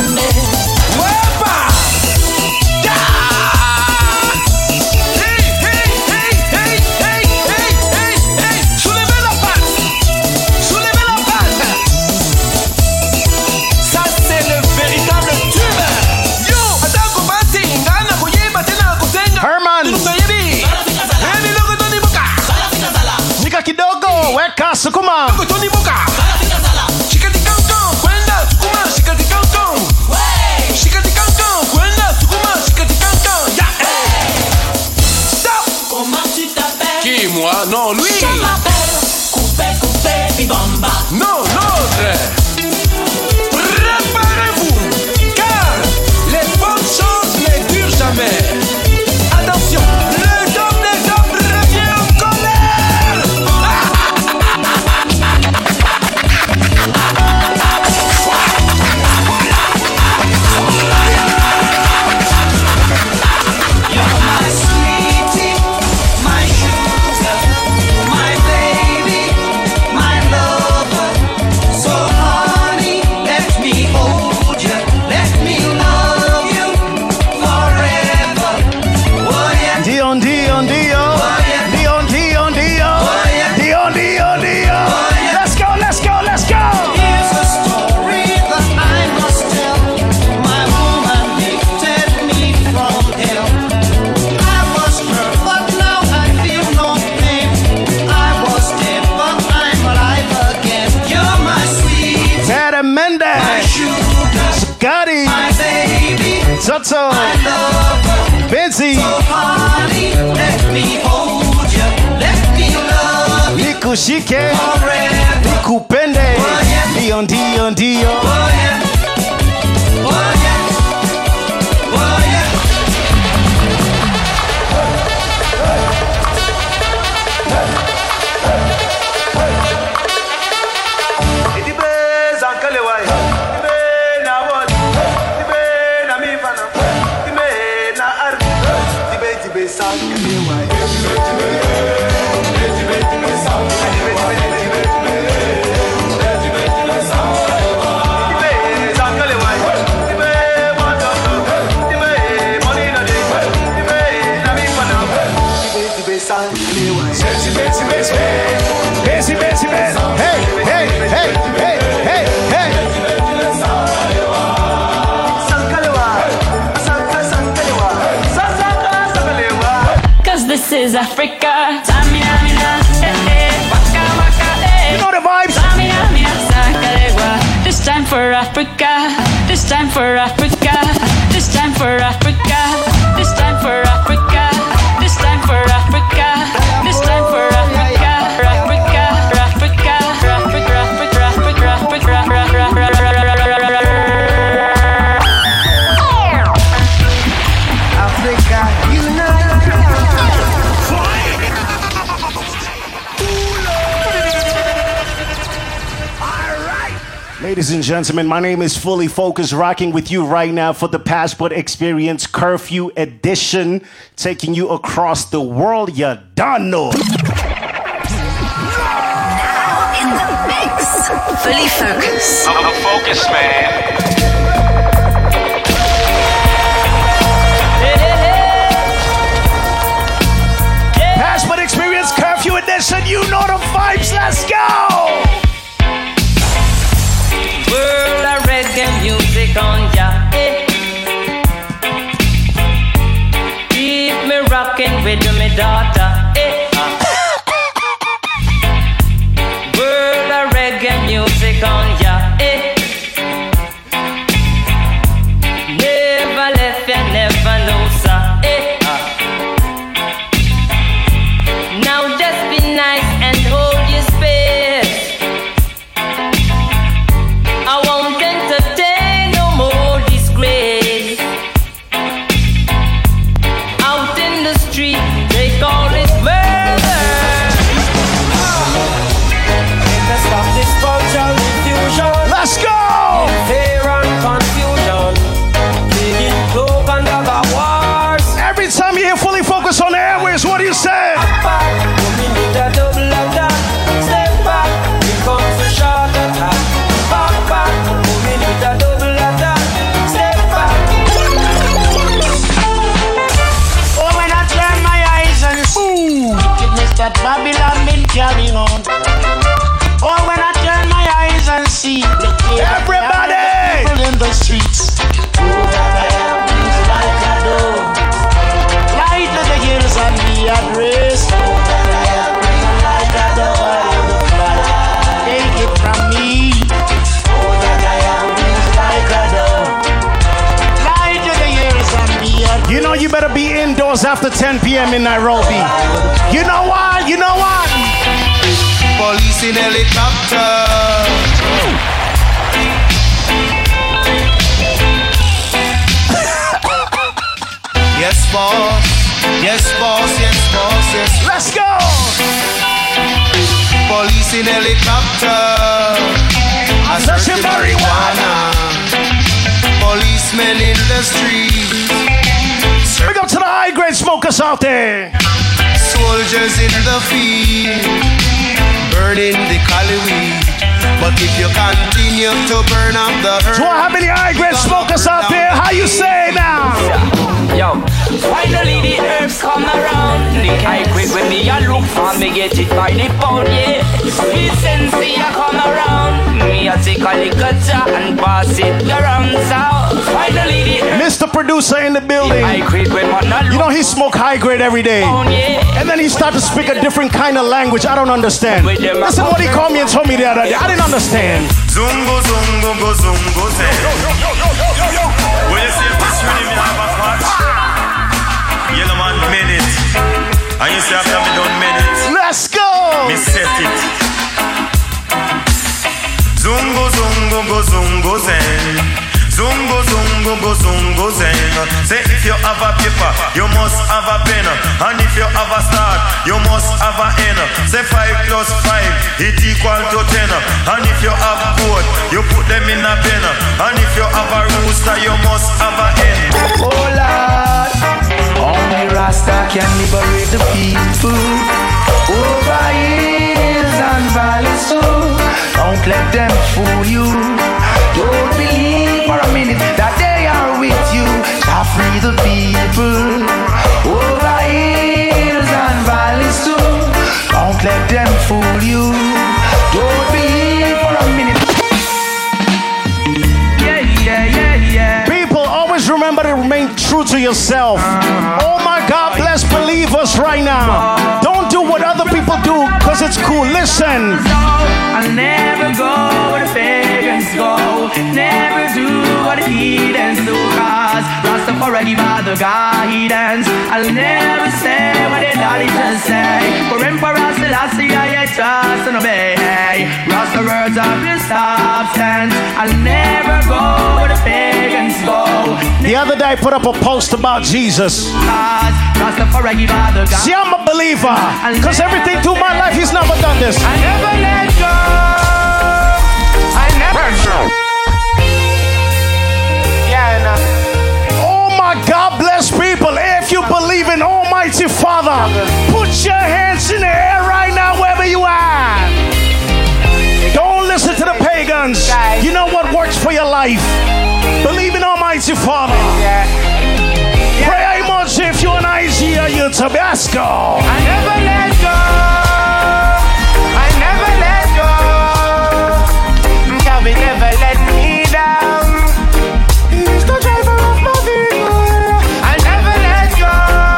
Weka sukuma. Shikati kankan, kwenda sukuma, shikati kankan. Shikati kankan, kwenda sukuma, shikati kankan. Ya, stop. Comment tu t'appelles? Qui, moi? Non, lui. Je m'appelle Coupé, coupé, bibamba. Non, l'autre. Préparez-vous, car les bonnes choses ne durent jamais. Attention, le top des tops revient en colère. You're my sweetie, my sugar, my baby, my lover. So honey, let me hold you, let me love you forever. Oh yeah. Dion. Oh yeah. Dion. Oh yeah. Dion. Let's go. Here's a story that I must tell. My woman lifted me from hell. I was hurt, but now I feel no pain. I was dead, but I'm alive again. You're my sweet, Ted Mendez. my sugar, Scotty. my baby, Toto. my lover. Benzi. So honey, let me hold you, let me love you Nikushike. forever. Nikupende. Dion. Oh yeah. Oh yeah. Oh yeah. Zankale wai, ibe na wodi, ibe na mi fana, ibe is Africa. Tamina, mina, waka, waka, You know the vibes. Tamina, mina, sakalegua. This time for Africa. This time for Africa. This time for Africa. This time for Africa. This time for Africa. This time for Africa. Africa, Africa, Africa, Africa, Africa, Africa, Ladies and gentlemen, my name is Fully Focused, rocking with you right now for the Passport Experience Curfew Edition, taking you across the world. You done know. Now in the mix. Fully Focused. I'm focused, man. Passport Experience Curfew Edition, you know the vibes, let's go! World of reggae music on ya, Keep me rocking with me daughter, World of reggae music on ya, Never left ya, never lose ya, Now just be nice and hold your space. I won't entertain no more disgrace. Out in the street, they call it murder. Let's stop this cultural confusion. Let's go! Fear and confusion. Digging cloak under the wars. Every time you hear Fully Focused on the airways, what do you say? We need a double attack. Step back, here comes the short attack. Back, back, we need a double attack. Step back. Oh, when I turn my eyes and see wickedness that Babylon been carrying on. Oh, when I turn my eyes and see the everybody people in the streets. Oh, that I am things like a dove. Light to the hills and be at rest. Oh, that I am things like a dove. Take it from me. Oh, that I am things like a dove. Light to the hills and be at rest. You know you better be indoors after 10 p.m. in Nairobi. You know why? You know what? Police in helicopter. Yes, boss. Yes, boss. Yes, boss. Yes. Let's go. Police in helicopter. I'm searching marijuana. Policemen in the street. Big up to the high grade smokers out there. Soldiers in the field, burning the cali weed. But if you continue to burn up the earth, Do I have any high grade smokers out there? How you say now? Yo, finally the herbs come around. The high grade when me a look for me get it by the pound, yeah. Me sensei a come around. Me a take a little jar and pass it around. So finally the herbs. Mr. Producer in the building. High grade when man a You know he smoke high grade every day. And then he start to speak a different kind of language. I don't understand. Listen what he called me and told me the other day. I didn't understand. Zungo, zungo, go, zungo, say. When you see this rhythm, you have a patch. Yellow man, minute. And you say after me done minute. Let's go. Me set it. Zungo, zungo, go, zungo, say. Zungo, zungo, go, zungo, zeng. Say if you have a paper, you must have a pen. And if you have a start, you must have a end. Say 5 plus 5, it equal to 10. And if you have goat, you put them in a pen. And if you have a rooster, you must have a hen. Oh Lord, only Rasta can liberate the people. Over hills and valleys too. Don't let them fool you. Don't believe for a minute that they are with you. Shall free the people. Over hills and valleys too. Don't let them fool you. Don't believe for a minute. People, always remember to remain true to yourself. Oh my God, bless, believe believers right now. Don't do what other people do because it's cool. Listen. I'll never go where the pagans go. Never do what the heathens do. Cause Rastafari by the guidance. I'll never say what the daddy just say. For Emperor Selassie I trust and obey. Rasta words of your substance. I'll never go where the pagans go. The other day I put up a post about Jesus. Rastafari by the guidance. See, I'm a believer. Because everything through my life, he's never done this. I never let go. I never Oh my God, bless people. If you believe in Almighty Father, put your hands in the air right now, wherever you are. Don't listen to the pagans. You know what works for your life. Believe in Almighty Father. Pray emoji if you're in Nigeria, you're Tabasco. I never let go. I never let go. God will never let me down. He's the driver of my vehicle. I never let go.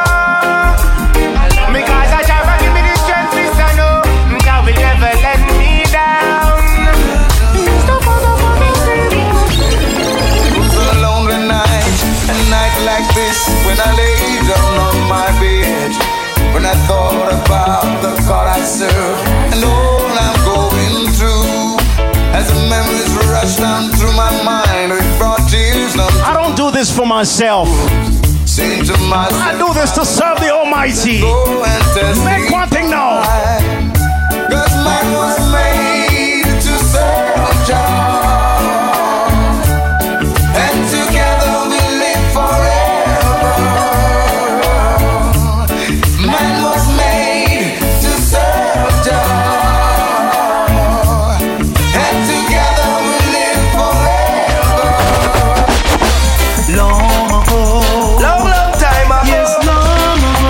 Because I try to give me the strength, I know God will never let me down. He's the father of my vehicle. It was a lonely night, a night like this, when I lay down on my bed. When I thought about the God I serve and all I'm going through, as the memories rush down through my mind, it brought tears down. I don't do this for myself. Saying to myself, I do this to serve the Almighty. Make one thing known. 'Cause man was made to serve Jah, and together we live forever. Man was made to serve Jah, and together we live forever. Long ago, long time ago. Yes, long ago.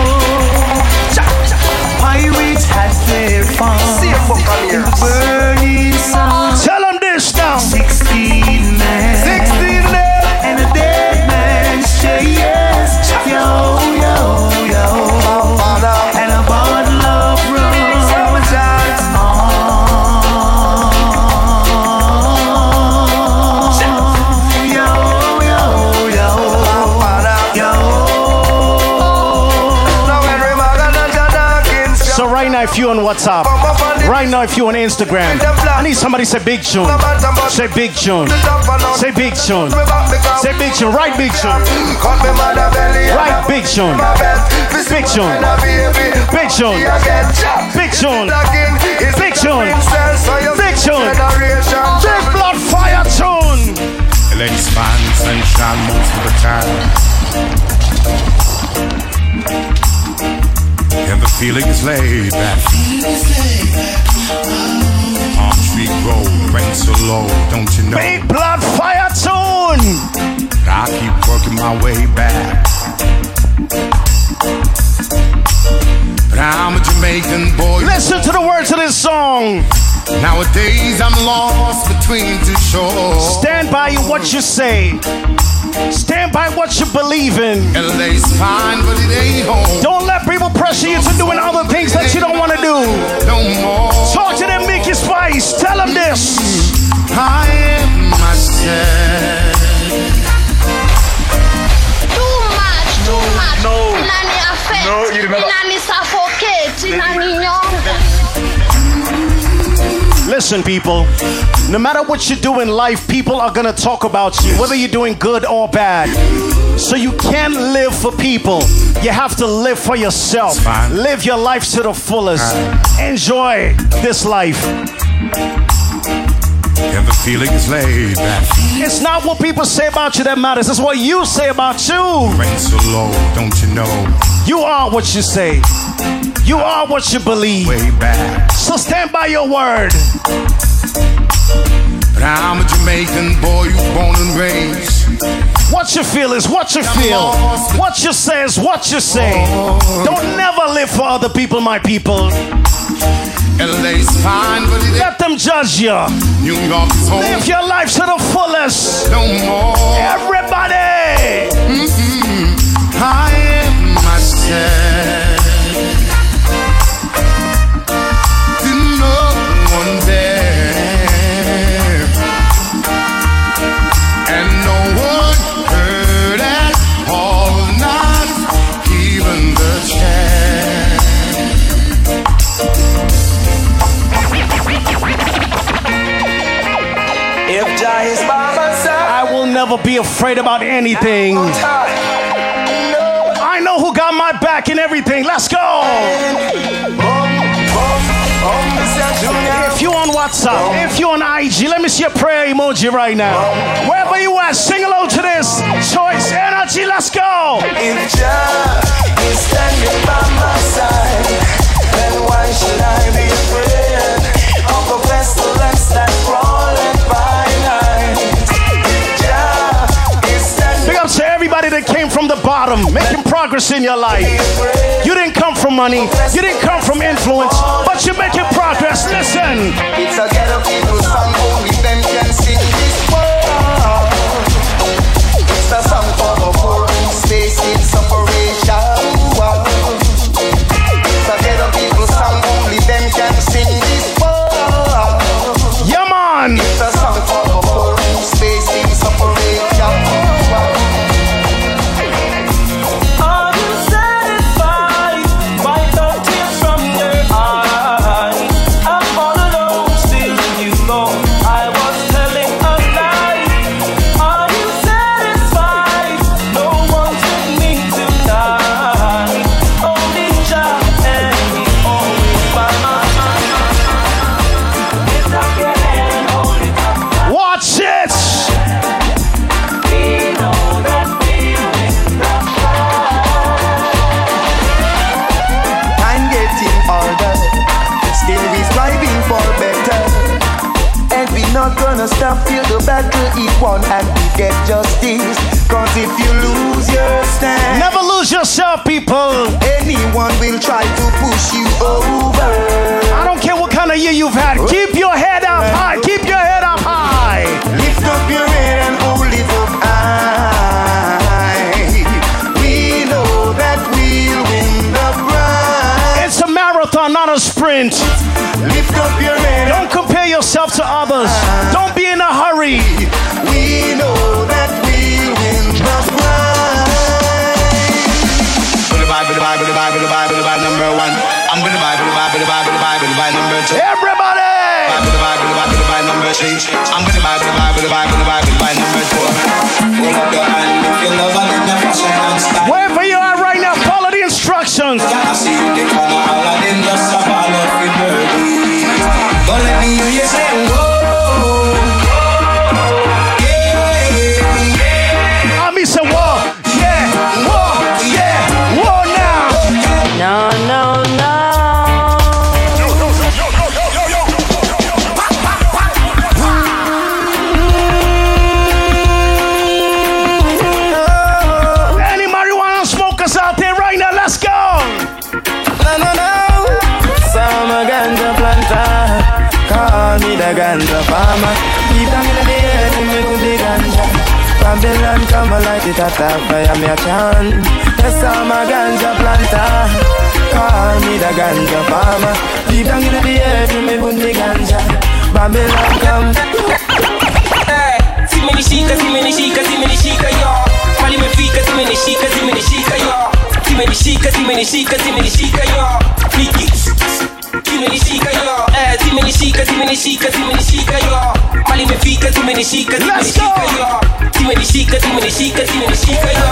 Pirates had their fun in the burning sun. Tell them this now. 16 men. 16 men. And a dead man say yes. Yo, yo, yo. And a bottle of rum. So right now, if you're on WhatsApp, right now, if you're on Instagram, I need somebody to say big tune. Say big tune. Say big tune. Say big tune. Right big tune. Right big tune. Big tune. Big tune. Big tune. Big tune. Big tune. Big blood fire tune. Ladies find sunshine most of the time, and the feeling is laid back. Palm tree road, rain so low, don't you know? Big blood fire tune. I keep working my way back. But I'm a Jamaican boy. Listen to the words of this song. Nowadays I'm lost between two shores. Stand by what you say. Stand by what you believe in. LA's fine, but it ain't home. Don't let people pressure you to doing other things that you don't want to do. No more. Talk to them, Mickey Spice. Tell them this. I am myself. Too much. No. Inani affect. No, you remember. Inani suffocate. Inani nyonga. Listen, people, no matter what you do in life, people are going to talk about you, whether you're doing good or bad. So you can't live for people. You have to live for yourself. Live your life to the fullest. Enjoy this life. And the feeling is laid back. It's not what people say about you that matters. It's what you say about you. Rain so low, don't you know? You are what you say. You are what you believe. Way back. So stand by your word. But I'm a Jamaican boy who's born and raised. What you feel is what you feel. What you say is what you say. Don't never live for other people, my people. LA's fine, but it let them judge you. New York is home. Live your life to the fullest. No more. Everybody. I am myself. never be afraid about anything. I know who got my back and everything. Let's go. If you on WhatsApp, if you on IG, let me see a prayer emoji right now. Wherever you at, sing along to this. Choice Energy, let's go. If Jah is standing by my side, then why should I be afraid of the pestilence that crawleth by night? If Jah is standing. Big up to everybody that came from the bottom, making progress in your life. You didn't come from money, you didn't come from influence, but you're making progress. Listen. It's a ghetto people song, only them can sing this world. It's a song for the poor who's facing separation. It's a ghetto people song, only them can sing this world. Yeah, man. It's a song for the poor who's facing separation. Are you satisfied? Wipe the tears from your eyes. I'm all alone, still you know I was telling a lie. Are you satisfied? No one took me tonight. Only Jah and me, always by my side. Lift up your head and hold it up. Watch it. We know that we win the I'm getting older, still we striving for better. And we not gonna stop till the battle is won and we get justice. Cause if you lose your stand, Never lose yourself, people. anyone will try to push you over. I don't care what kind of year you've had. Keep your head up high. Keep your head up high. Lift up your head and hold it up high. We know that we'll win the prize. It's a marathon, not a sprint. Lift up your head. Don't compare yourself to others. Don't be in a hurry. We know that we'll win the prize. Bible, number one. I'm gonna Bible, number two. Everybody! Bible, number three. I'm gonna Bible, number four. Hold up your hand if you love and in the fashion and style. Wherever you are right now, follow the instructions. I see you the color all of them just a ball of the birdie. Don't let me hear you say go. I mean, say war. Yeah, war now. No, no, no. Any marijuana smokers out there right now? Let's go. No. Some a ganja planter, call me the ganja farmer. Keep them in the air to make the ganja. Babylon come and light it at a fire, me a chant. Yes, I'm a ganja planter, call me the ganja farmer. Keep them in the air to make the ganja. Babylon come. Si me ni shika, yo. Mali me fika, si me ni shika, yo. Si me ni shika, yo. Fiki. Si me ni shika, yo. Si me ni shika, yo. Mali me fika, si me ni shika, yo. Si me ni shika, yo.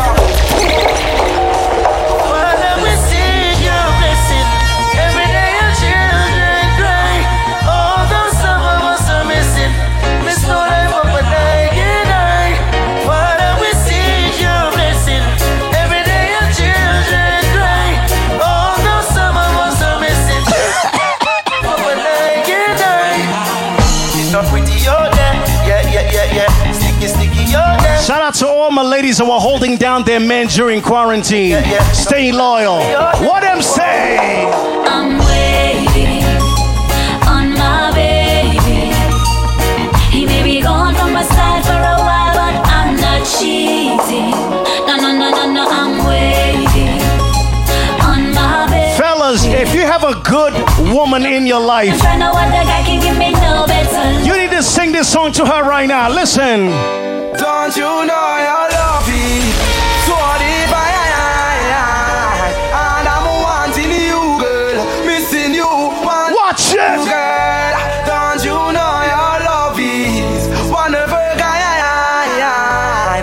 Father, we see your blessing. Every day your children cry. Although some of us are missing, miss no life of a day. Father, we see your blessing. Every day your children cry. Although some of us are missing, of a day. It's not pretty, you're there. Yeah. Sticky, you're there. Shout out to all my ladies who are holding down their men during quarantine. Stay loyal. What them say? I'm waiting on my baby. He may be gone from my side for a while, but I'm not cheating. No, I'm waiting on my baby. Fellas, if you have a good woman in your life, I know what the guy can give me no better. you need to sing this song to her right now. Listen. Don't you know your love is so deep, and I'm wanting you, girl, missing you, watch it, girl. Don't you know your love is one of a guy,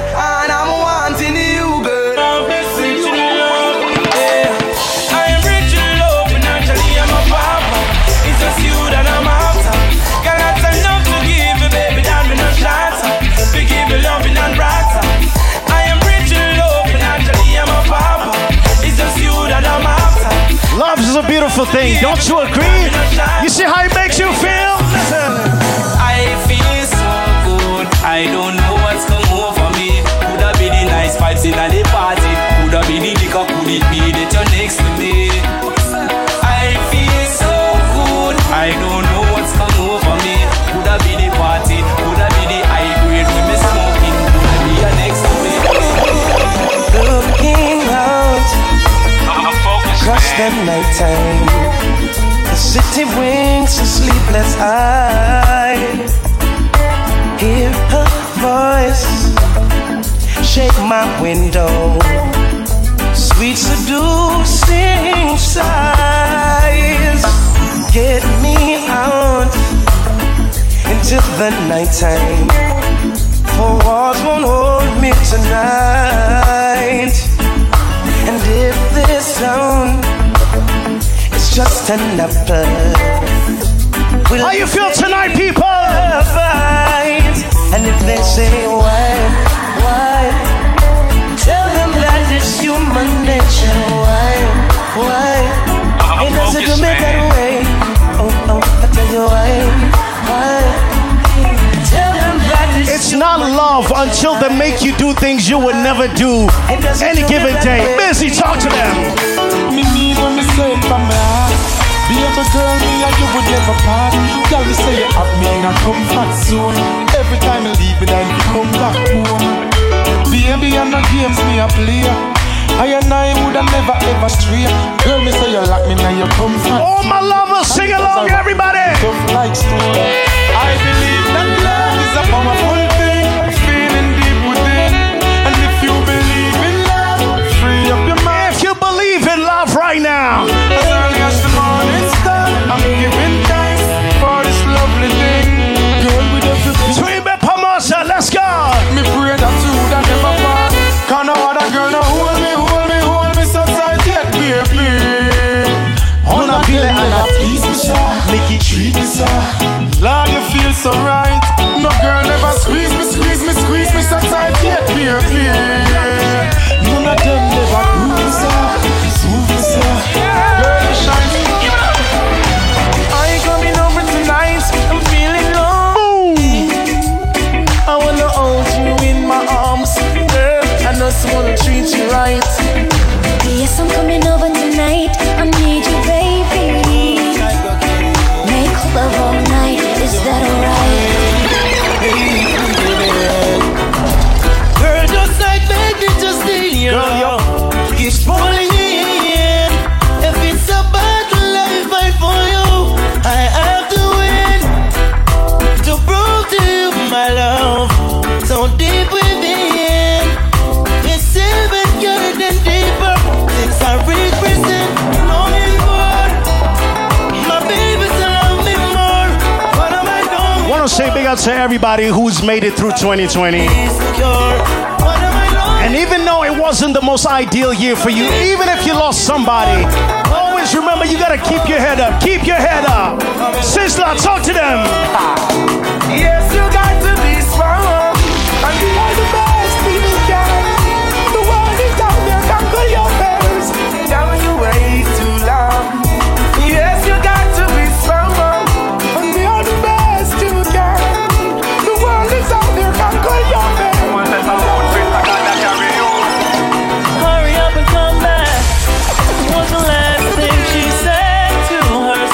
beautiful thing. Don't you agree? You see how it makes you feel? Listen. I feel so good. I don't know what's come over me. Could have been the nice vibes in the party. Could have been the liquor. Could it be that you're next to me? I feel so good. I don't know what's come over me. Could have been the party. Could have been the high grade when me smoking. Could have been you're next to me. Looking out across the nighttime, the city winks a sleepless eye. Hear her voice shake my window, sweet seducing sighs. Get me out into the nighttime, for walls won't hold me tonight. And if this sound is just another, how you feel tonight, people? And if they say why, tell them that it's human nature. Why? It doesn't do me that way. Oh, I tell you why? It's not love until they make you do things you would never do any given day. Busy, talk to them. Me mean when me say it from my heart. Be able girl, me and you would never part. Girl, me say you have me in a comfort zone. Every time I leave it, I come back home. Baby, I'm not games me a play. I and I would have never ever stray. Girl, me say you lock me in your comfort. All my lovers, sing along, everybody. Tough like stone. I believe that love is a powerful thing, feeling deep within. And if you believe in love, free up your mind. If you believe in love right now, as early as the morning star, I'm giving thanks for this lovely thing. Girl with everything. Dream it, Pomosa, let's go. Me pray that you would never part. Can no other girl now hold me so tight yet, baby. On a feel and a please me, sir. Make it treat me, sir. Lord, you feel so right. No girl never squeeze me so tight yet, baby. None of them never groove me, sir. Smooth me, sir. Girl, you shine. I ain't coming over tonight. I'm feeling low. I wanna hold you in my arms, girl. I just wanna treat you right. Yes, I'm coming over tonight. I need you, baby. Make love all night. Is that alright? Girl, just like baby, just the girl, keeps pulling in. If it's a battle I fight for you, I have to win. To prove to you my love, so deep within. It's even good and deeper. Since I represent longing for my baby to love me more. What am I doing? I want to say big up to everybody who's made it through 2020. And even though it wasn't the most ideal year for you, even if you lost somebody, always remember you gotta keep your head up. Keep your head up. Sizzla, talk to them. Yes, you got to be strong. And you are the best people can. The world is down there, conquer your fears. Down you way too long. Yes, you got to be strong. And we are the best you can. The world is out there, conquer your fears. Hurry up and come back. Was the last thing she said to her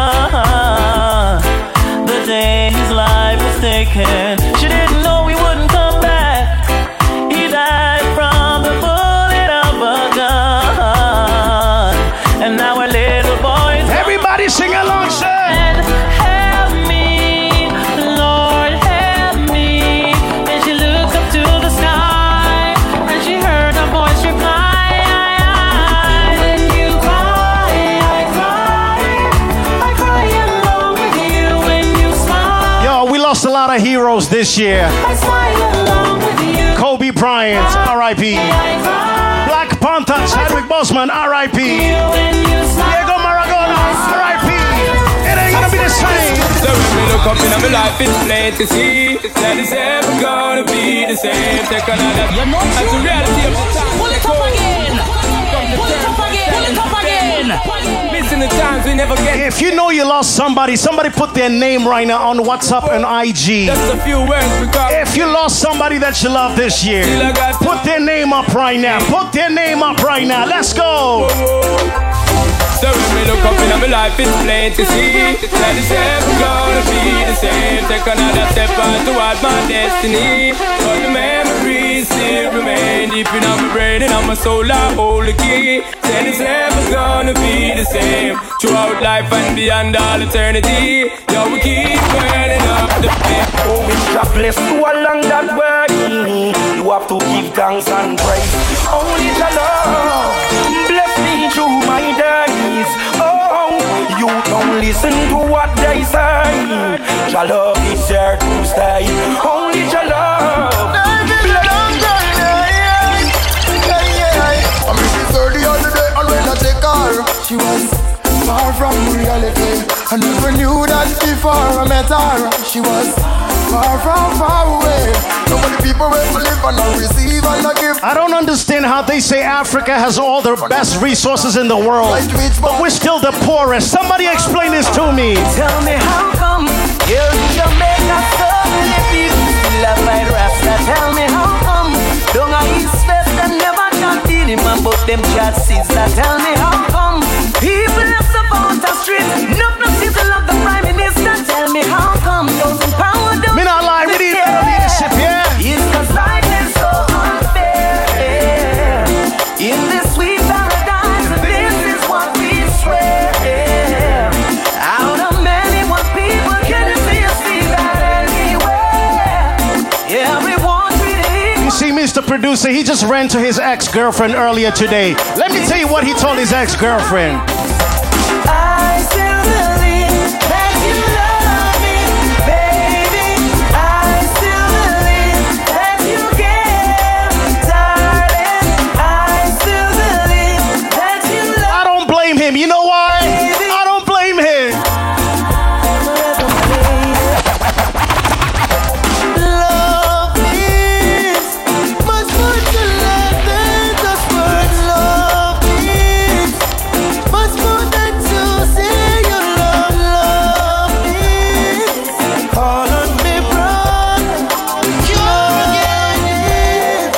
son the day his life was taken. She didn't know he wouldn't come back. He died from the bullet of a gun. And now our little boys. Everybody sing along, sir. Help me, Lord, help me. And she looked up to the sky and she heard a voice reply. When you cry, I cry along with you. When you smile, Yo, we lost a lot of heroes this year. I smile along with you. Kobe Bryant, R.I.P. Black Panther, Chadwick Boseman, R.I.P. Diego Maradona, R.I.P. It ain't gonna be the same. So when we look up in my life, it's plain to see that it's ever gonna be the same. Take another. That's the reality of the time. Pull it up again. Pull it up again. Pull it up again. Missing the times we If you know you lost somebody put their name right now on WhatsApp and IG. Just a few words because if you lost somebody that you love this year, put their name up right now. Put their name up right now. Let's go. So when me look up in my life, it's plain to see that the same gonna be the same. Take another step on toward my destiny. But the memories still remain deep in my brain and on my soul. I hold the key. Then it's never gonna be the same throughout life and beyond all eternity. Yo, we keep burning up the flame. Oh, it's a bless you along that way. You have to give thanks and praise. Only the love bless me through my days. Oh, you don't listen to what they say. Your love is here to stay. Only your love. I miss this early on the day and when I take her, she was far from reality. I never knew that before I met her. She was far away. So many people will live and not receive and not give. I don't understand how they say Africa has all the best resources in the world, but we're still the poorest. Somebody explain this to me. Tell me how come here in Jamaica so many people still have my rasta. Tell me how come don't I east west and never can feel him about them cat sister. Tell me how come people left about the street. No people love the prime minister. Tell me how come those in power don't. Me not lie, we need better leadership, yeah. It's cause life is so unfair. In this sweet paradise, this is what we swear. Out of many, what people can see that anywhere. Everyone really. You see, Mr. Producer, he just ran to his ex-girlfriend earlier today. Let me tell you what he told his ex-girlfriend. I still believe that you love me, baby. I still believe that you care, darling. I still believe that you love me. I don't blame him. You know why? I don't blame him. Love is much more to life than just words. Love is much more than to say you love is. Call on me, brother. You get it.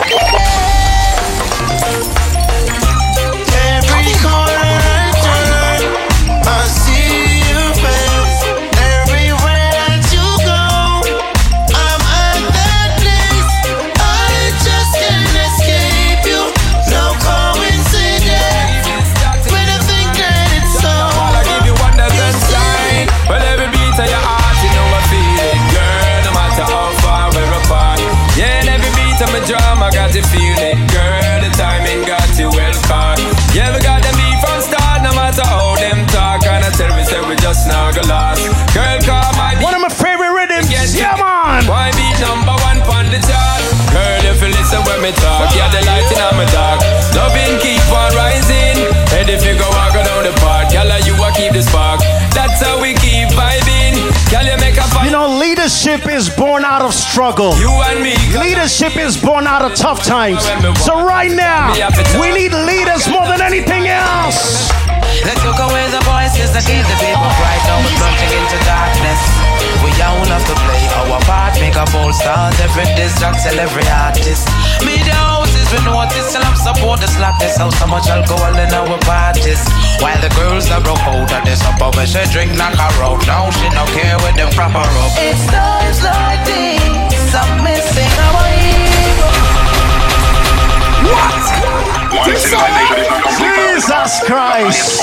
Every corner I turn, I see your face. Everywhere that you go, I'm at that place. I just can't escape you. No coincidence. When I think that it's so, I give you one that's inside. Well, every beat of your heart, you know I feel it, girl. No matter how far we're apart. Yeah, and every beat of my drum, I got to feel it, girl. The timing got you well caught. Yeah, we got them beat from start, no matter how them talk. And I tell me, say we just now go lost. Girl, call my One of my favorite rhythms. Yeah, man. why beat number one on the chart? Girl, if you listen when me talk, yeah, the light in my dark. Loving keep on rising. And if you go walk down the park, girl, you will keep the spark. That's how we keep vibing. Girl, you make a fight. You know, leadership is born out of struggle. You and me. Leadership is born out of tough times. So right now, we need leaders more than anything else. Let's look away the voices that keep the people bright. Now we're plunging into darkness. We all have to play our part, make a bold start. Every distract, sell every artist. Media houses, we notice, still have support the slap this house. So much alcohol in our parties. While the girls are broke out of this up, but she drink knock her out. Now she don't care with them proper up. It's times like these I'm missing our hero. What? Jesus Christ.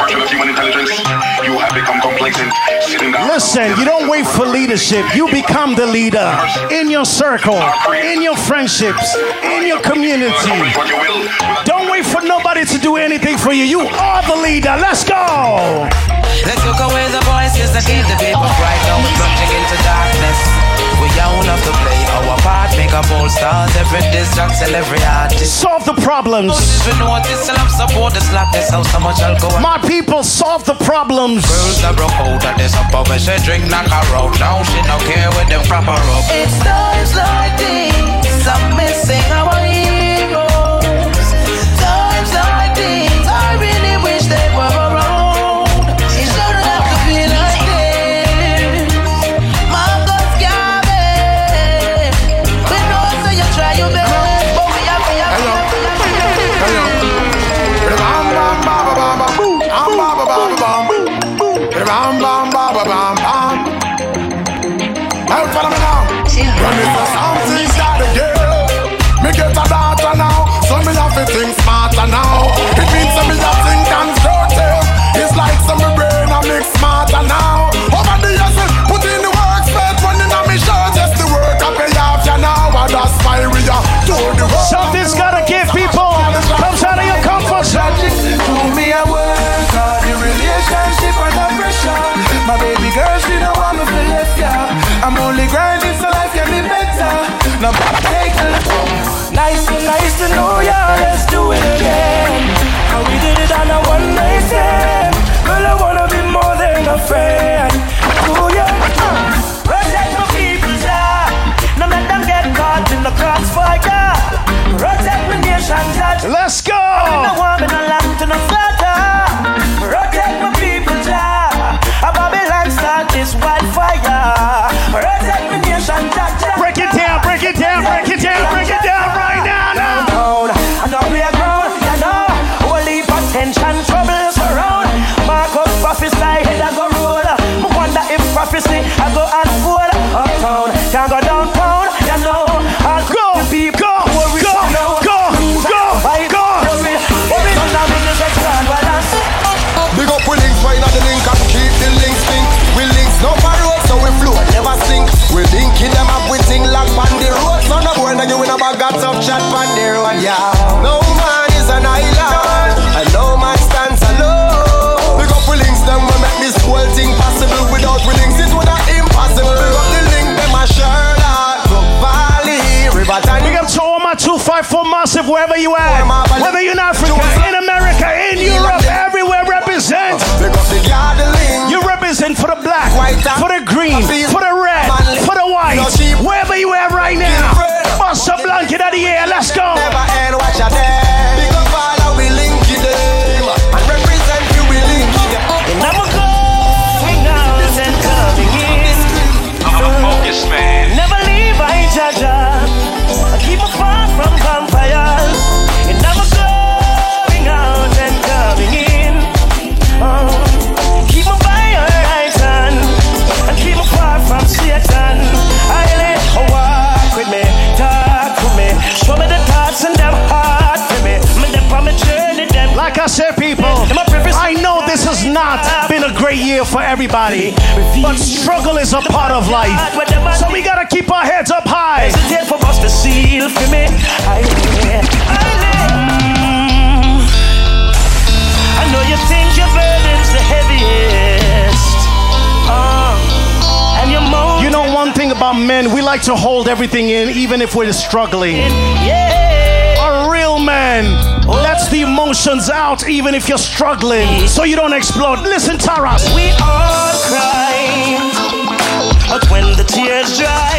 Listen, you don't wait for leadership. You become the leader in your circle, in your friendships, in your community. Don't wait for nobody to do anything for you. You are the leader. Let's go. Let's look away the voices that keep the people bright. Now we're plunging into darkness. We all have to play our part, make a bold start. Every distract, sell every artist. Solve the problems. We notice, still have support the slap this house. So much alcohol. My people, solve the problems. Girls are broke out of this up, but when she drink knock her out. Now she don't care with them proper up. It's times like these I'm missing our heroes. Times like these I really wish they were around. It's just wherever you at. Whether you're in Africa, in America, in Europe, everywhere represent. You represent for the black, for the green, for the red, for the white. Wherever you at right now. Bust a blanket of the air, let's go. And I'm going out and coming in. I'm a focused man. Never leave, I Jaja. I keep my far from vampires. And I'm going out and coming in. Keep my by your right hand. And keep my far from Satan. I let her walk with me, talk with me. Show me the thoughts and them heart for me. I'm a journey, them. Like I said, people, I know this has not been a great year for everybody, but struggle is a part of life. So we gotta keep our heads up high. Hesitate for us to seal for me. I know you think your burden's the heaviest. And your most. You know one thing about men, we like to hold everything in, even if we're struggling. A real man lets the emotions out, even if you're struggling, so you don't explode. Listen, Taras. We all cry, but when the tears dry.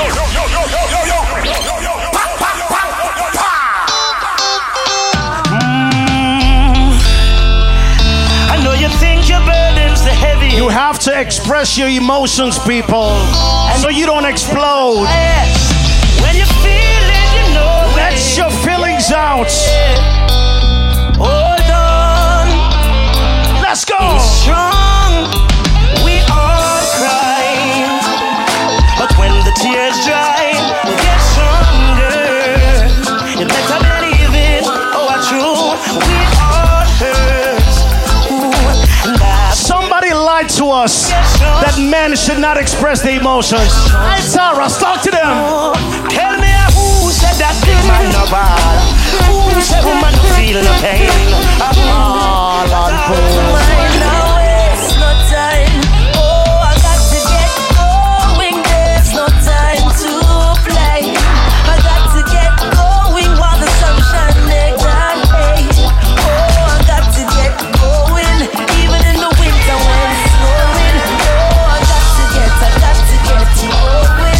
I know you think your burden's the heavy. You have to express your emotions, people, so you don't explode. When you feel it, you know let your feelings out. Hold on. Let's go. Be strong. We all cry, but when the tears dry, we get stronger. You better believe it. Oh, true. We all hurt. Somebody lied to us that men should not express their emotions. Hey, Tara, talk to them. Tell me who said that this man no bad? Who said woman no feel no pain? All on hold. Now it's no time. Oh, I got to get going. There's no time to play. I got to get going while the sun shines down. Oh, I got to get going, even in the winter when it's snowing. Oh, I got to get going.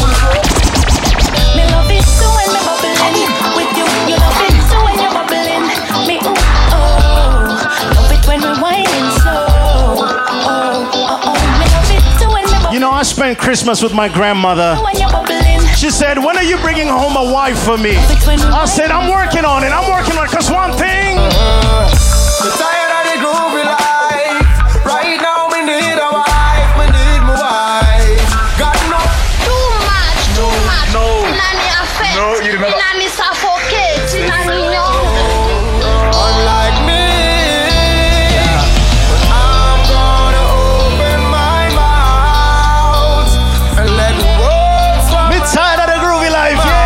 Me love it too when me bubbling with you. You love it too when you're bubbling. Me love it when we're whining slow. Me love it too when me bubbling. You know, I spent Christmas with my grandmother. When you're bubbling. She said, when are you bringing home a wife for me? I said, I'm working on it. Because one thing. I'm tired of the groovy life. Right now, me need a wife. Me need my wife. Got no. Too much. No. Nani affect. No, you remember. Nani suffocate. Nani no. Unlike me, I'm gonna open my mouth and let words from Me tired of the groovy life, yeah.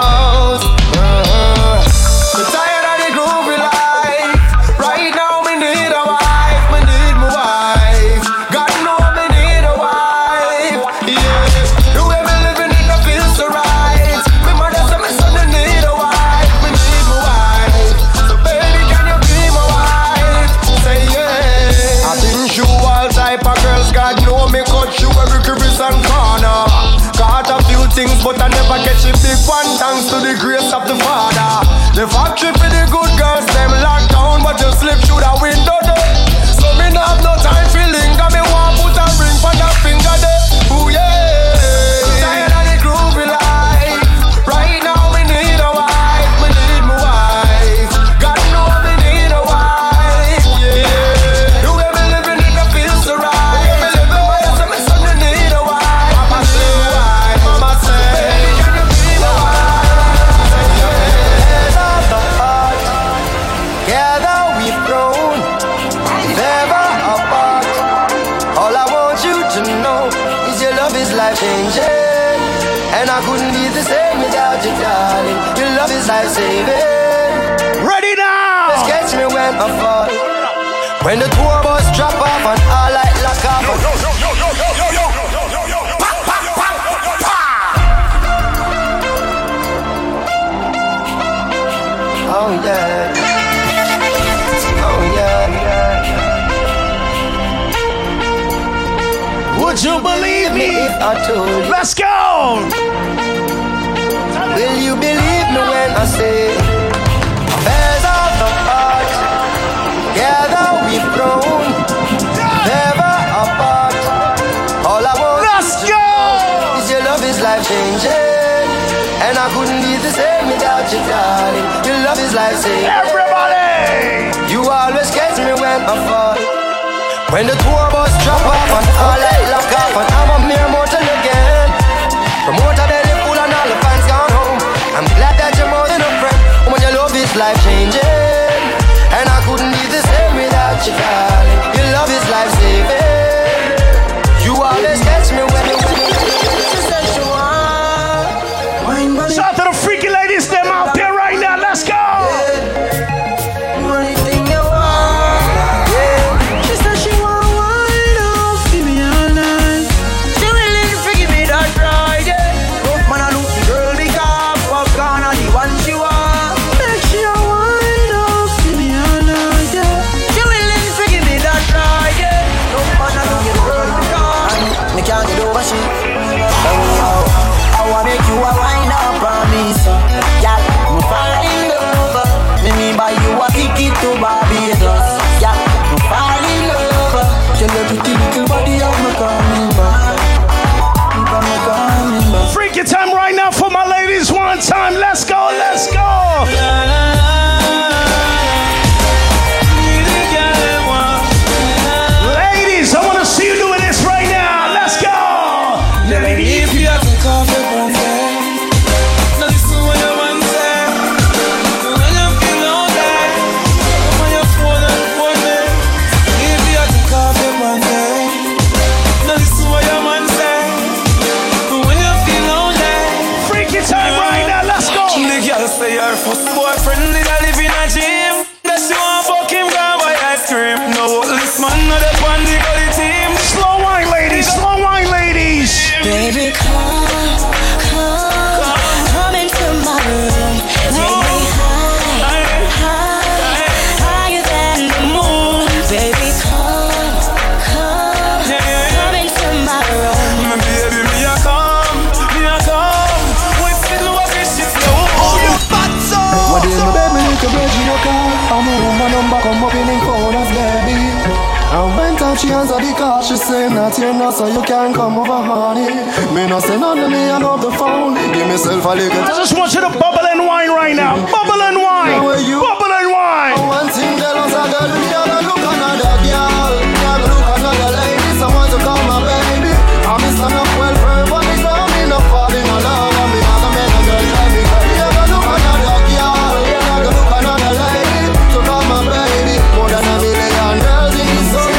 Me tired of the groovy life. Right now, me need a wife. Me need my wife. God know me need a wife. Yeah, the way me living it, I feel so right. Me mother said me son, I need a wife. Me need my wife. So baby, can you be my wife? Say yeah. I've been through all type of girls. God know me cut through every crevice and corner. Got a few things, but I never catch a big one. Thanks to the grace of the Father. The factory for the good girls, them locked down, but you slip through the window there. So me not have no time for linger. Me want put a ring on that finger there. Ooh yeah. Tired of the groovy life. Right now me need a wife. Me need my wife. God know me need a wife. Yeah. The way me living it, I feel so right. Me living by yourself, me son, you need a wife. Mama say, mama say, baby, can you be my wife? Together we've grown, never apart. All I want you to know is your love is life changing, and I couldn't be the same without you, darling. Your love is life saving. Ready now. Just catch me when I fall. When the tour bus drop off and all light lock off. Oh yeah. Oh yeah. Would you believe me if I told you? Let's go. Will you believe me when I say affairs of the heart, together we've grown, never apart. All I want is your love is life changing, and I couldn't be the same without you, darling. Your love is life saving. Everybody, you always catch me when I fall. When the tour bus drop off and all light lock off, and I'm a mere mortal again. Promoter belly full and all the fans gone home. I'm glad that you're more than a friend. When your love is life changing, and I couldn't be the same without you, darling. Your love is life saving. You always catch me when you shout to the freaky ladies, them out there right now. Let's go. anything you want. Yeah. She said she want wine up, give me all night. She willing to give me that ride. Yeah. Oh, man, I look the girl big up, popcorn on the one she want. Make she a wine up, give me all night. Yeah. She willing to give me that ride. Yeah. Oh, man, I look the girl big up. Me can't get over she. I wanna make you a wine up on me, so yeah, I'm falling in love. Me buy you a ticket to Barbados. Yeah, I'm falling in love. Tell your pretty little body I'm coming back. I'm coming back. Freaky time right now for my ladies. One time, let's go, let's go. Ladies, I want to see you doing this right now. Let's go. If you have to call for one day, now this is what I want to say. When you feel lonely, come on your phone and phone me. If you have to call for one day, now this is what I want to say. When you feel lonely, freaky time right now, let's go. The girl say her first boyfriend did I live in a gym. That she want fuck him, go buy ice cream. No, this man not the one, the gully team. Slow wine, ladies, slow wine, ladies. Baby, come into my room. Take me higher than the moon. Baby, come into my room. Baby, me a come. Wait till you watch this shit slow. Oh, you fatso. What is my baby, little baby, you call? I'm a woman, number come up in the phone as baby. And when time she answer the call, she say not here now, so you can come over, honey. Me no say none of me, I love the phone. Give myself a little. I just want you to bubble and wine right now. Bubble and wine. Bubble and wine. One thing tell us I got me, I gotta look another girl. I gotta look another lady, someone to call my baby. I'm Mr. Enough well friend, but it's not me not falling in love. And me I gotta make a girl like me. I gotta look another girl. I gotta look another lady to call my baby. More than a million girls in this world.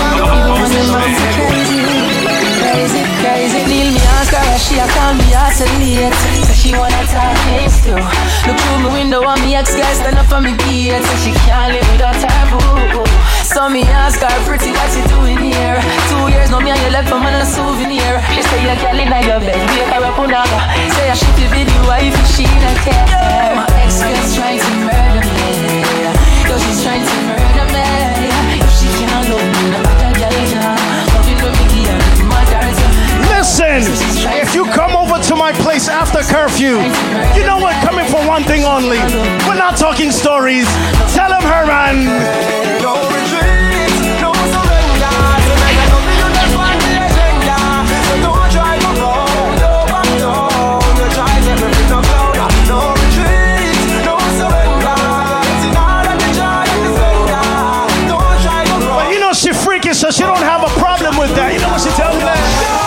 Crazy, deal me ask her, she a call me isolate. So she wanna talk things too. Look through my window and me ex-guy stand up for me gate. So she can't live without her boo. So me ask her, pretty, what you doing here? 2 years, no me and you left for man a souvenir. She say you girl in your bed, wake her up on her. Say I ship you with your wife and she don't care. My ex-girl's trying to murder me. Yo, she's trying to murder me. If she can't love me, no matter girl, loving with me, listen, if you come over to my place after curfew, you know we're coming for one thing only. We're not talking stories. Tell him, Herman. No retreat, no surrender. Tonight I know you just want the agenda. So don't try to go, no back down. You try everything to flow. No retreat, no surrender. It's in all of the joy and the splendor. Don't try to go. But you know she freaky, so she don't have a problem with that. You know what she tells me?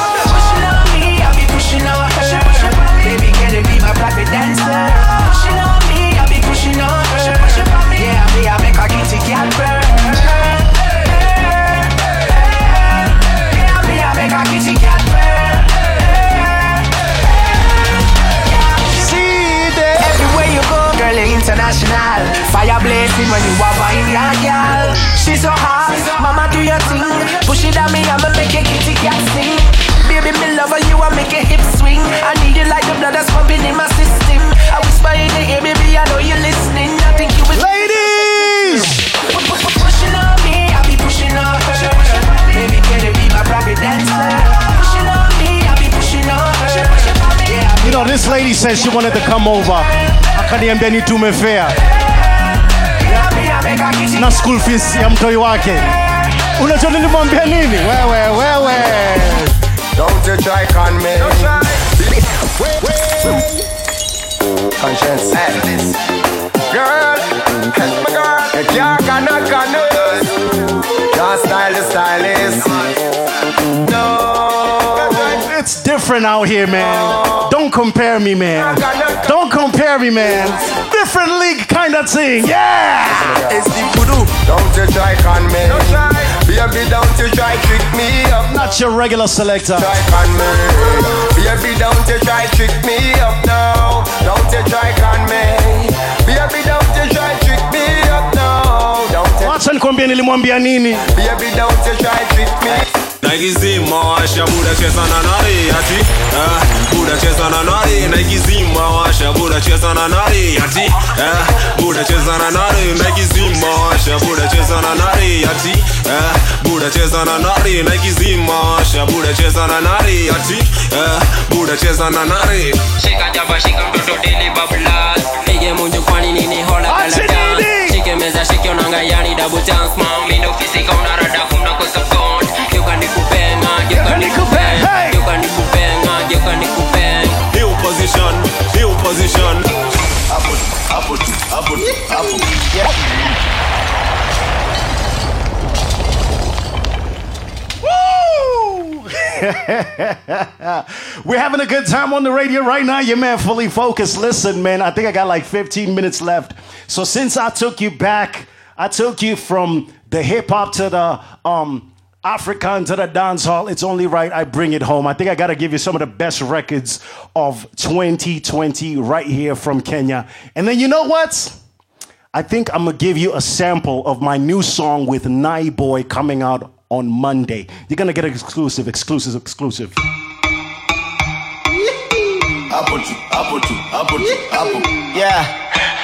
Baby, can you be my private dancer? Pushing on me, I be pushing on her. Yeah, me, I make a kitty cat burn. Yeah, me, I make a kitty cat burn. See there. Everywhere you go, girl, you're international. Fire blazing when you are buying your girl. She's so hot, mama do your thing. Push it at me, I'ma make a kitty cat sing. Baby, me love you, I make a hip swing. I need you like the blood that's pumping in my system. I whisper in the ear, baby, I know you're listening. think you will. Ladies! Pushing on me, I'll be pushing on her. Baby, can it be my private dancer? Pushing on me, I'll be pushing on her. Yeah, You know, this lady said she wanted to come over. Akaniambia nitume fare na school fees ya mtoi wake. Unajua nilimwambia nini? Wewe. Don't you try con me. Conscience. Girl, my girl, you can't cannot connect. Your style is stylist. No, it's different out here, man. Don't compare me, man. Don't compare me, man. Different league kind of thing. Yeah. It's the voodoo. Don't you try con me. Baby, don't you try trick me up. Not your regular selector. Try con me. Baby, don't you try trick me up now. Don't you try con me. Baby, don't you try trick me up now. Don't you. Wacha nikwambie nilimwambia nini. Baby, don't you try trick me. Naikizima washa buda cheza na nari ati buda cheza na nari naikizima washa buda cheza na nari ati buda cheza na nari naikizima washa buda cheza na nari ati buda cheza na nari naikizima washa buda cheza na nari ati buda cheza na nari shika jaba shika mtoto deli bablas pige munju kwani nini hola kala dance shike meza shike onanga yani double chance mom ndo fisika unarada kuna kosa phone you can nikupenga you can nikupenga you can nikupenga you can nikupenga new position up yeah. We're having a good time on the radio right now. Your man Fully Focused. Listen, man, I think I got like 15 minutes left. So since I took you back, I took you from the hip hop to the African to the dance hall. It's only right I bring it home. I think I got to give you some of the best records of 2020 right here from Kenya. And then you know what? I think I'm going to give you a sample of my new song with Nai Boy coming out on Monday. You're going to get an exclusive. Yeah.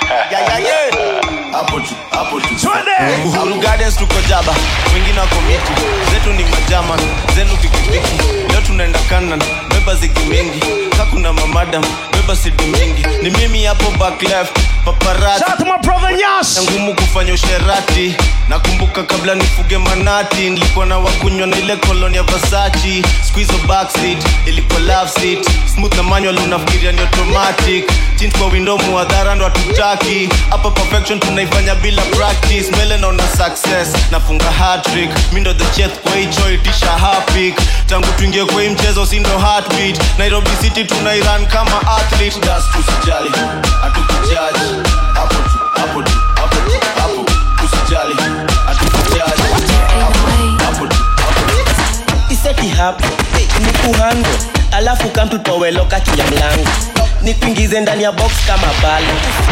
Uhuru Gardens tuko jaba, wengine wako miti, zetu ni majama, zenu pikipiki. Leo tunaenda kanan, beba zigi mingi, kakuna mamadam, beba sidi mingi. Ni mimi hapo back left, paparazzi. Shout out to my brother Nyas. Ngumu kufanya usherati, nakumbuka kabla nifuge manati, nilikuwa na wakunywa na ile koloni ya Versace. Squeeze the backseat, ilikuwa love seat, smooth na manual unafikiria ni automatic. Tint kwa window muadhara ndo hatutaki. Hapa perfection tunaifanya bila practice. Mbele naona success, nafunga hat-trick. Mi ndo the chef kwa hii joy, tisha hapik. Tangu tuingie kwa hii mchezo si ndo heartbeat. Nairobi City tunairan kama athlete. Das tusijali, hatukujudge. Hapo tusijali, hatukujudge. Iseti hapo, ni kuhango. Alafu kamtu toweloka kia mlango. Nikuingize ndani ya box kama balo.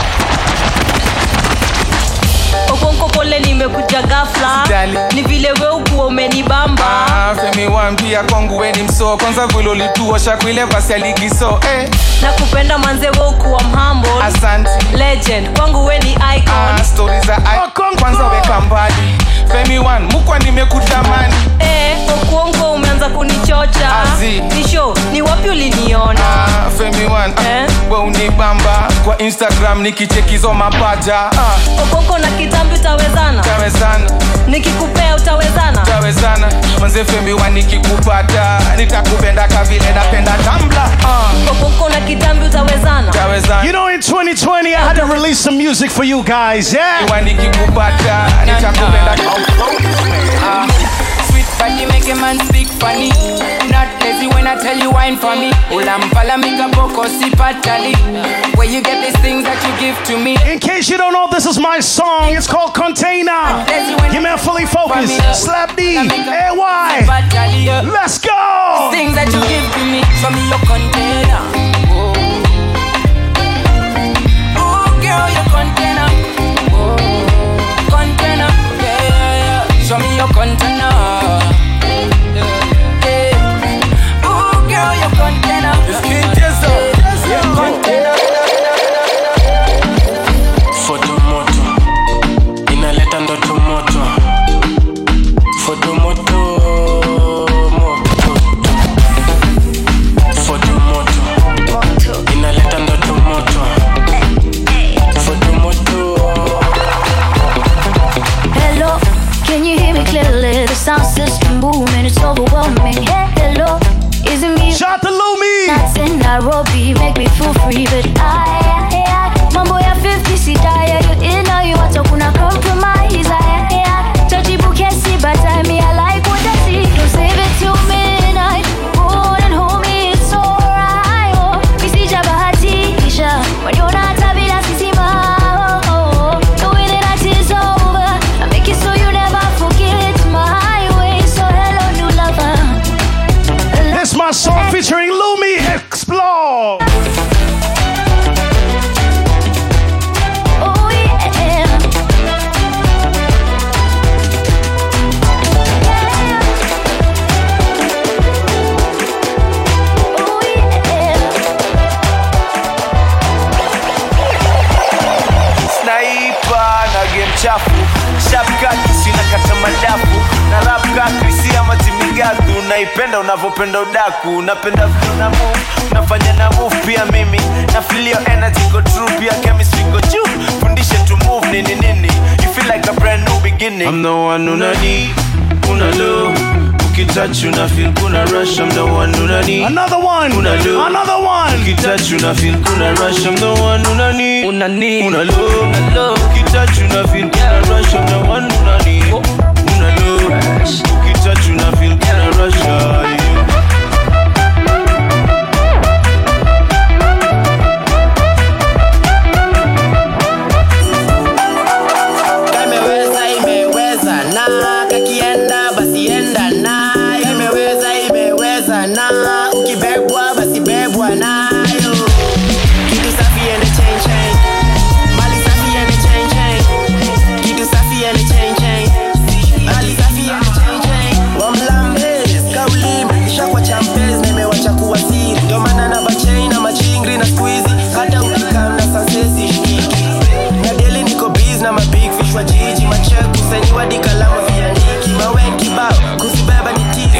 Okonko pole nimekuja ghafla. Ni vile wewe ukuwa umenibamba. Femi wambia kwangu we ni mso. Kwanza vile ulituosha kuile vasi ya ligiso Nakupenda manze wewe ukuwa mhamble. Asante legend, kwangu we ni icon. Stories za icon. Kwanza weka mbali Femi one, mukwa nimekutamani. Okonko umeanza kunichocha. Ni show, ni wapi uliniona? Femi one, we unibamba. Kwa Instagram nikichekizo mapaja. Okonko na kitambi utawezana? Utawezana. Nikikupea utawezana? Utawezana. Manze Femi one nikikupata nitakupenda kavile napenda Tumblr. Okonko na kitambi utawezana? Utawezana. You know, in 2020 I had to release some music for you guys, yeah? Nikikupata nitakupenda Sweet body make a man speak funny. Not lazy when I tell you wine for me. Ulampala mika boko si patali. Where you get these things that you give to me. In case you don't know, this is my song. It's called Container. Give me a Fully Focused. Slap D, AY. Let's go. Things that you give to me. Show me your container. Oh, girl, your container. Container. Yeah. Show me your container. Yeah. Oh, girl, your container. Container. Photo moto. for free, but mambo ya 50 sidaya, you in or you out, kuna compromise. Touchy kesi, but I like what I see. Don't save it till midnight. Hold and hold me, it's alright. Oh, visija bahatisha, when you're not having a sisima. Knowing that it's over, I make it so you never forget my way. So hello, new lover. This my song featuring Lumi. Explore. Oh yeah. Sniper na game chafu, shapkaki sina kata madafu, na rap kakri si ama timigadu, naipenda unavopenda udaku, napenda vile na move, nafanya na move pia mimi, na feel your energy go true, pia chemistry go juu, fundishe to move nini nini, you feel like a brand new beginning. I'm the one unani, unalo, ukitouch una feel kuna rush, I'm the one unani. Another one, unalo, another one. Ukitouch una feel kuna rush, I'm the one unani. Unani, unalo, unalo, ukitouch una feel kuna rush, I'm the one unani. Unalo, ukitouch una feel kuna rush, imeweza na kakienda basi enda na imeweza na ukibebwa basi bebwa nayo kitu safi ende chain chain mali safi ende chain chain kitu safi ende chain chain mali safi ende chain chain wamlambe kauli ishakwa champez nimewacha kuwa siri ndio maana na bachain na machingri na squeeze hata ukikanda sansesi shiki na daily niko busy na mabig fish wa jiji macheku seni wadi kalamu viandiki mawen kibao kusibeba ni tizi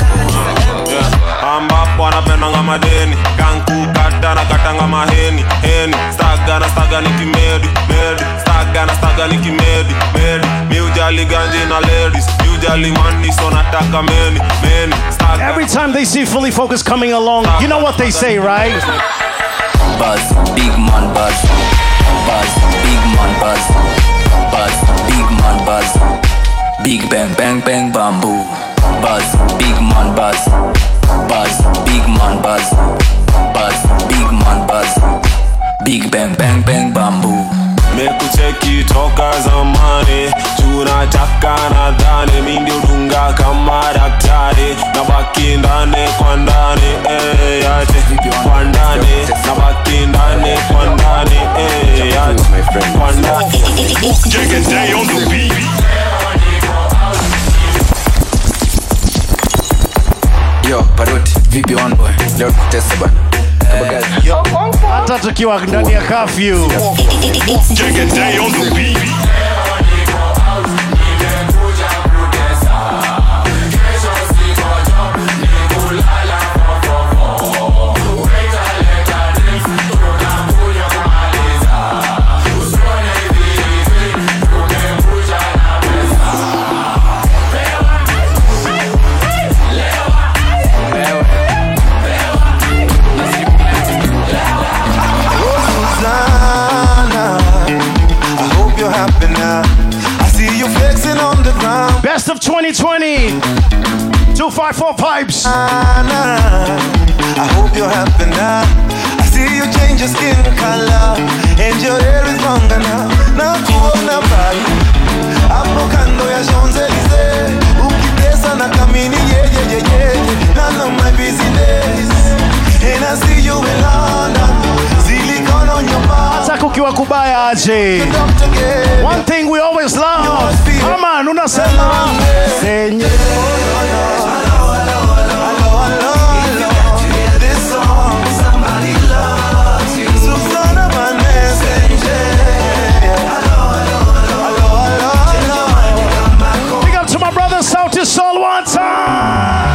ambapo anapendanga madeni kanku kata na katanga maheni heni staga nikimedi medi staga nikimedi medi miujali ganji na ladies miujali money so nataka meni staga. Every time they see Fully Focused coming along, you know what they say, right? Buzz, big man buzz. Buzz, big man buzz. Buzz, big man buzz. Big bang bang bang bamboo. Buzz, big man buzz. Buzz, big man buzz. Buzz, big man buzz. Big bang bang bang bamboo. Mekucheki toka zamani, tunataka nadhani mingi udunga kama daktari, nabaki ndani kwa ndani yate kwa ndani, nabaki ndani kwa ndani yate kwa ndani. Day on the beat. Yo, Paroti, vipi one boy? Leo test bana. Hata tukiwa ndani ya curfew. Day on the beat. Best of 2020. 254 pipes. I hope you're happy now. I see you change your skin color and your hair is longer now. Na kuona mbali hapo kando ya Champs-Elysees, ukitesa na kamini none of my busy days. And I see you in London, silicone on your back. Hata kukiwa kubaya aje. One thing we always love. Ama unasema Senye. Big up to my brother Sauti Soul one time.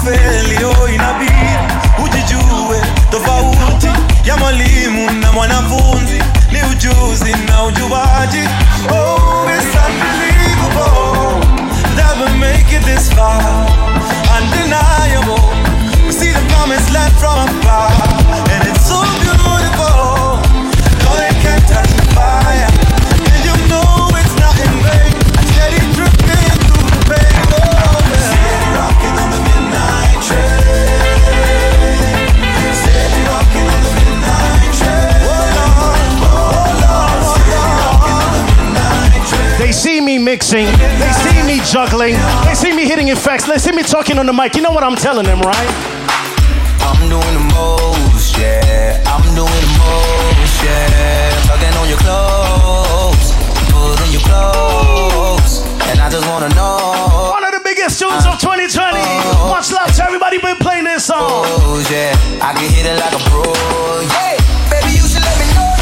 kufeli oh inabidi ujijue tofauti ya mwalimu na mwanafunzi ni ujuzi na ujuaji. Oh, it's unbelievable that we make it this far. Undeniable, we see the promised land from afar, and it's so beautiful. No, they can't touch the fire, and you know it's not in vain. Steady dripping through the pain. Oh, yeah. Steady rocking on the midnight train. Steady rocking on the midnight train. Oh Lord, oh Lord, steady rocking on the midnight train. They see me mixing, they see me juggling, they see me hitting effects, they see me talking on the mic. You know what I'm telling them, right? I'm doing the most, yeah. I'm doing the most, yeah. Tugging on your clothes, putting your clothes, and I just wanna know. One of the biggest tunes of 2020. Much love to everybody been playing this song. Oh, yeah. I can hit it like a pro, yeah. Baby, you should let me know.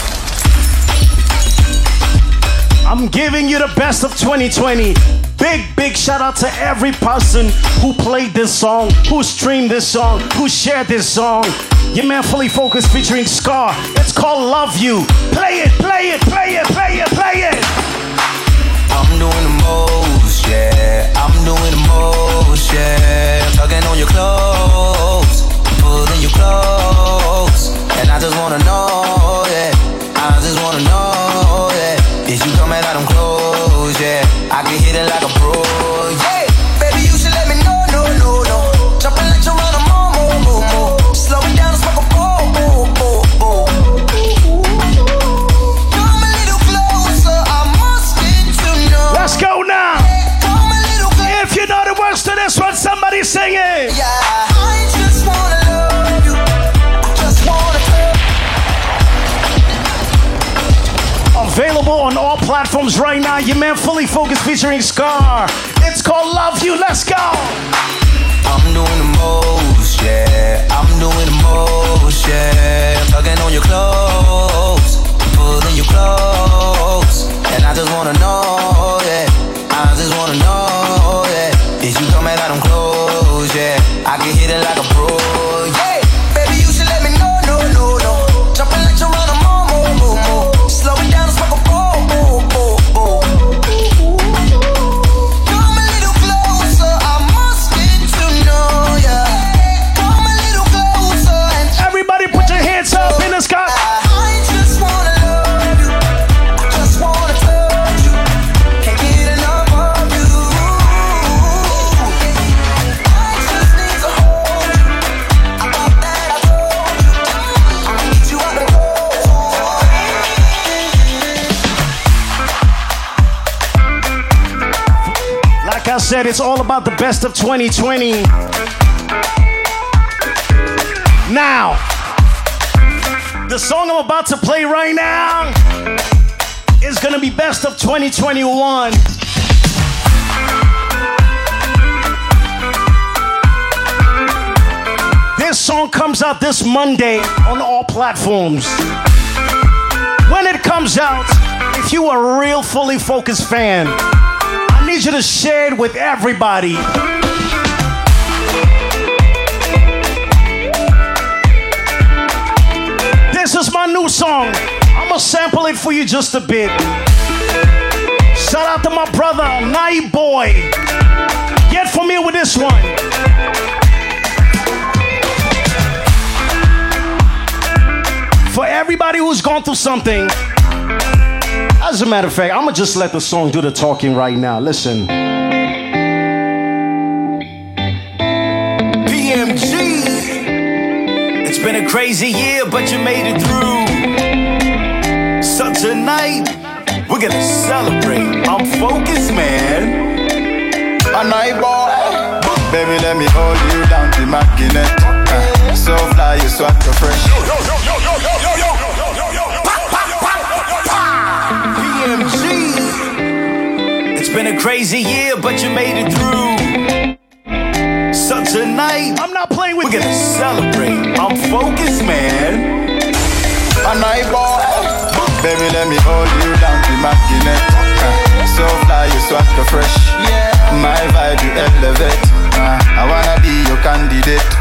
I'm giving you the best of 2020. Big shout out to every person who played this song, who streamed this song, who shared this song. Your man Fully Focused featuring Scar. It's called Love You. Play it, play it, play it, play it, play it. I'm doing the most, yeah. I'm doing the most, yeah. Tugging on your clothes, putting your clothes, and I just wanna know, yeah. I just wanna know, yeah. Is you coming out them clothes, yeah. I can hit it like a pro, yeah. Baby, you should let me know, no, no, no. Jumping like you run a more. Slow it down and smoke a bowl. Come a little closer, I must get to know. Let's go now. If you know the words to this one, somebody sing it. Yeah, I just wanna love you. I just wanna Available on all platforms right now. Your man Fully Focused featuring Scar. It's called Love You. Let's go. I'm doing the most, yeah. I'm doing the most, yeah. Tugging on your clothes, pulling your clothes, and I just wanna know, yeah. I just wanna know, yeah. Is you coming out them clothes, yeah. I can hit it like a pro, yeah. Baby, you should let me know, no, no, no. Jumping like you run a more. Slow it down and smoke a bowl. Come a little closer, I must get to know ya. Come a little closer and everybody put your hands up in the sky. I just wanna love you. I just wanna touch you. Can't get enough of you. I just need to hold you. I thought that I told you. I'ma get you out the door. Like I said, it's all about the best of 2020. Now, the song I'm about to play right now is gonna be best of 2021. This song comes out this Monday on all platforms. When it comes out, if you are a real Fully Focused fan, I need you to share it with everybody. This is my new song. I'm gonna sample it for you just a bit. Shout out to my brother, Nai Boy. Get familiar with this one. For everybody who's gone through something, as a matter of fact, I'm gonna just let the song do the talking right now. Listen. PMG. It's been a crazy year, but you made it through. So tonight, we're gonna celebrate. I'm focused, man. A night boy. Baby, let me hold you down to Immaculate. So fly, you swat so fresh. PMG. It's been a crazy year, but you made it through. So tonight, I'm not playing with we're gonna celebrate. I'm focused, man. A night boy. Baby, let me hold you down to Immaculate. So fly, you swat so fresh. My vibe, you elevate. I wanna be your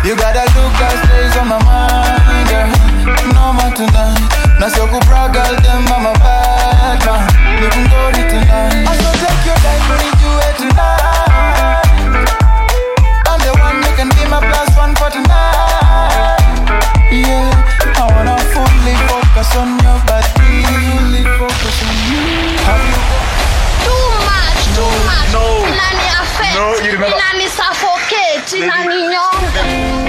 You got a look that stays on my mind, girl. No more tonight. Now so good brag, girl, them mama bad man. You can go to tonight. I so take your time, bring it to it tonight. I'm the one you can be my plus one for tonight. Yeah, I wanna fully focus on your body. Fully focus on you. Have you too much? No. Nani affect? No, you remember. Nani suffocate? Nani nyonga?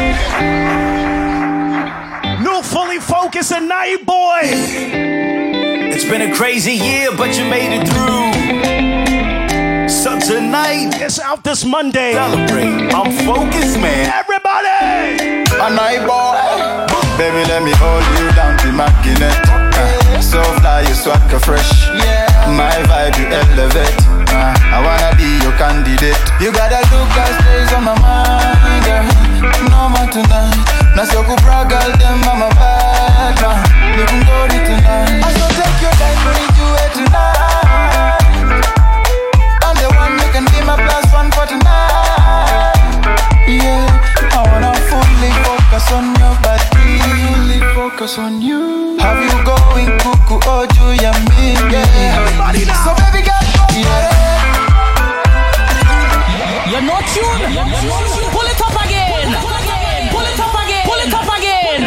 New Fully Focused and Night Boy. It's been a crazy year, but you made it through. So tonight, it's out this Monday. Celebrate. I'm focused, man. Everybody! A night boy. Baby, let me hold you down to my Guinness. So fly, you swagger fresh. My vibe, you elevate. I wanna be your candidate. You got a look that stays on my mind, girl. No more tonight. Now so good brag, girl, them mama bad man. You can go to tonight. I so take your time, bring it to it tonight. I'm the one you can be my plus one for tonight. Yeah, I wanna fully focus on your body. Fully focus on you. Have you going cuckoo or do you mean? Yeah. Everybody now. So baby girl, yeah. You're not tuned. Pull it up again. Pull it up again. Pull it up again.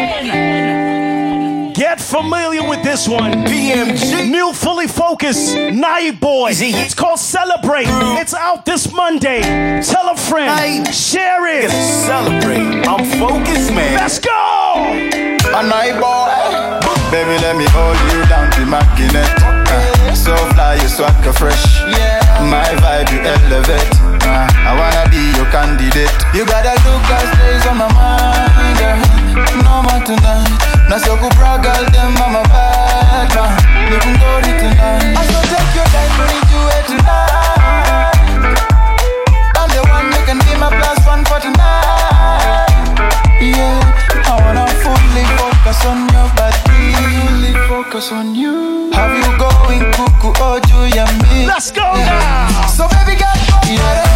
Get familiar with this one. BMG. New Fully Focused Night Boy. It's called Celebrate. It's out this Monday. Tell a friend. Share it. Celebrate. I'm focused, man. Let's go. A night boy. Baby, let me hold you down to my Guinness. So fly, you swagger fresh. My vibe, you elevate. I wanna be your candidate. You got a look that stays on my mind, girl. No more tonight. Now so good brag, girl, them mama bad man. You can go to tonight. I so take your time, bring it to it tonight. I'm the one you can be my plus one for tonight. Yeah, I wanna fully focus on your body. Fully focus on you. Have you going cuckoo or do you mean? Let's go now. So baby girl, yeah.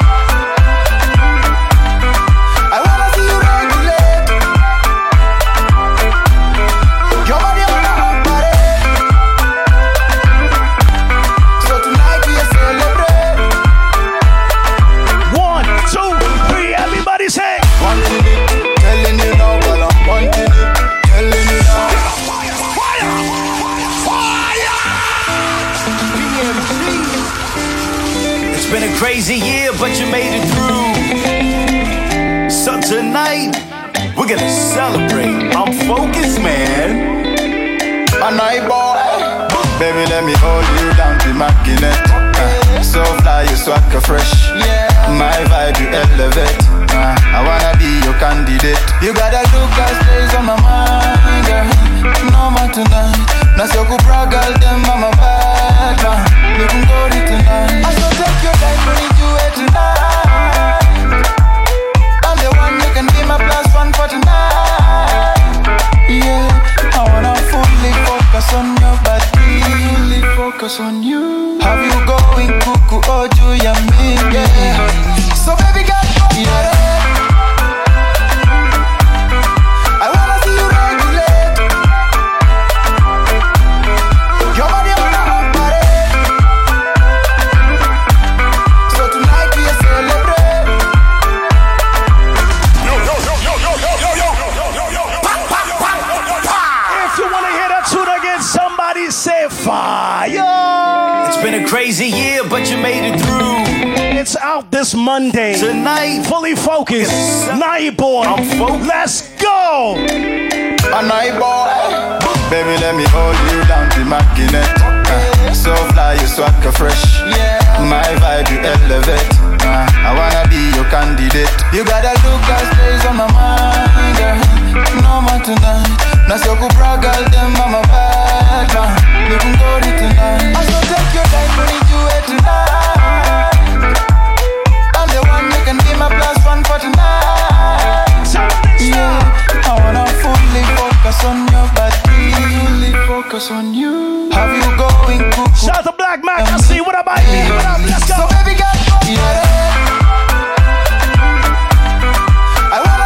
I wanna see you regulate. Your body wanna operate. So tonight we celebrate. 1, 2, 3, everybody say. Wanting it, telling you now, while I'm wanting it, telling you now. Fire! It's been a crazy year, but you made it through. So tonight, we're gonna celebrate. I'm focused, man. A night boy. Baby, let me hold you down to my Guinness. So fly, you swagger fresh. My vibe, you elevate. I wanna be your candidate. You got a look that stays on my mind, girl. No more tonight. Now so good brag, girl, them mama bad man. You can go to tonight. I so take your time, bring it to it tonight. I'm the one you can be my plus one for tonight. Yeah, I wanna fully focus on your body. Fully focus on you. Have you going cuckoo or do you mean? Yeah. So baby girl, yeah. I wanna see you regulate. Your body wanna operate. So tonight we celebrate. Yo, yo, yo, yo, yo, yo, yo, yo, yo, yo, yo. If you wanna hear that tune again, somebody say fire. It's been a crazy year, but you made it through. It's out this Monday. Tonight, Fully Focused Night Boy. Let's go. A night boy. Baby, let me hold you down to my Guinness. So fly, you swagger fresh. My vibe, you elevate. I wanna be your candidate. You got a look that stays on my mind, girl. No more tonight. Now so good brag, girl, them mama bad man. You can go to tonight. I so take your time, bring it to it tonight. I'm the one you can be my plus one for tonight. Yeah, I wanna fully focus on your body. Fully focus on you. Have you going cuckoo? Shout out to Black Mac. I see what about me. What up? Let's go. So baby girl, yeah. I wanna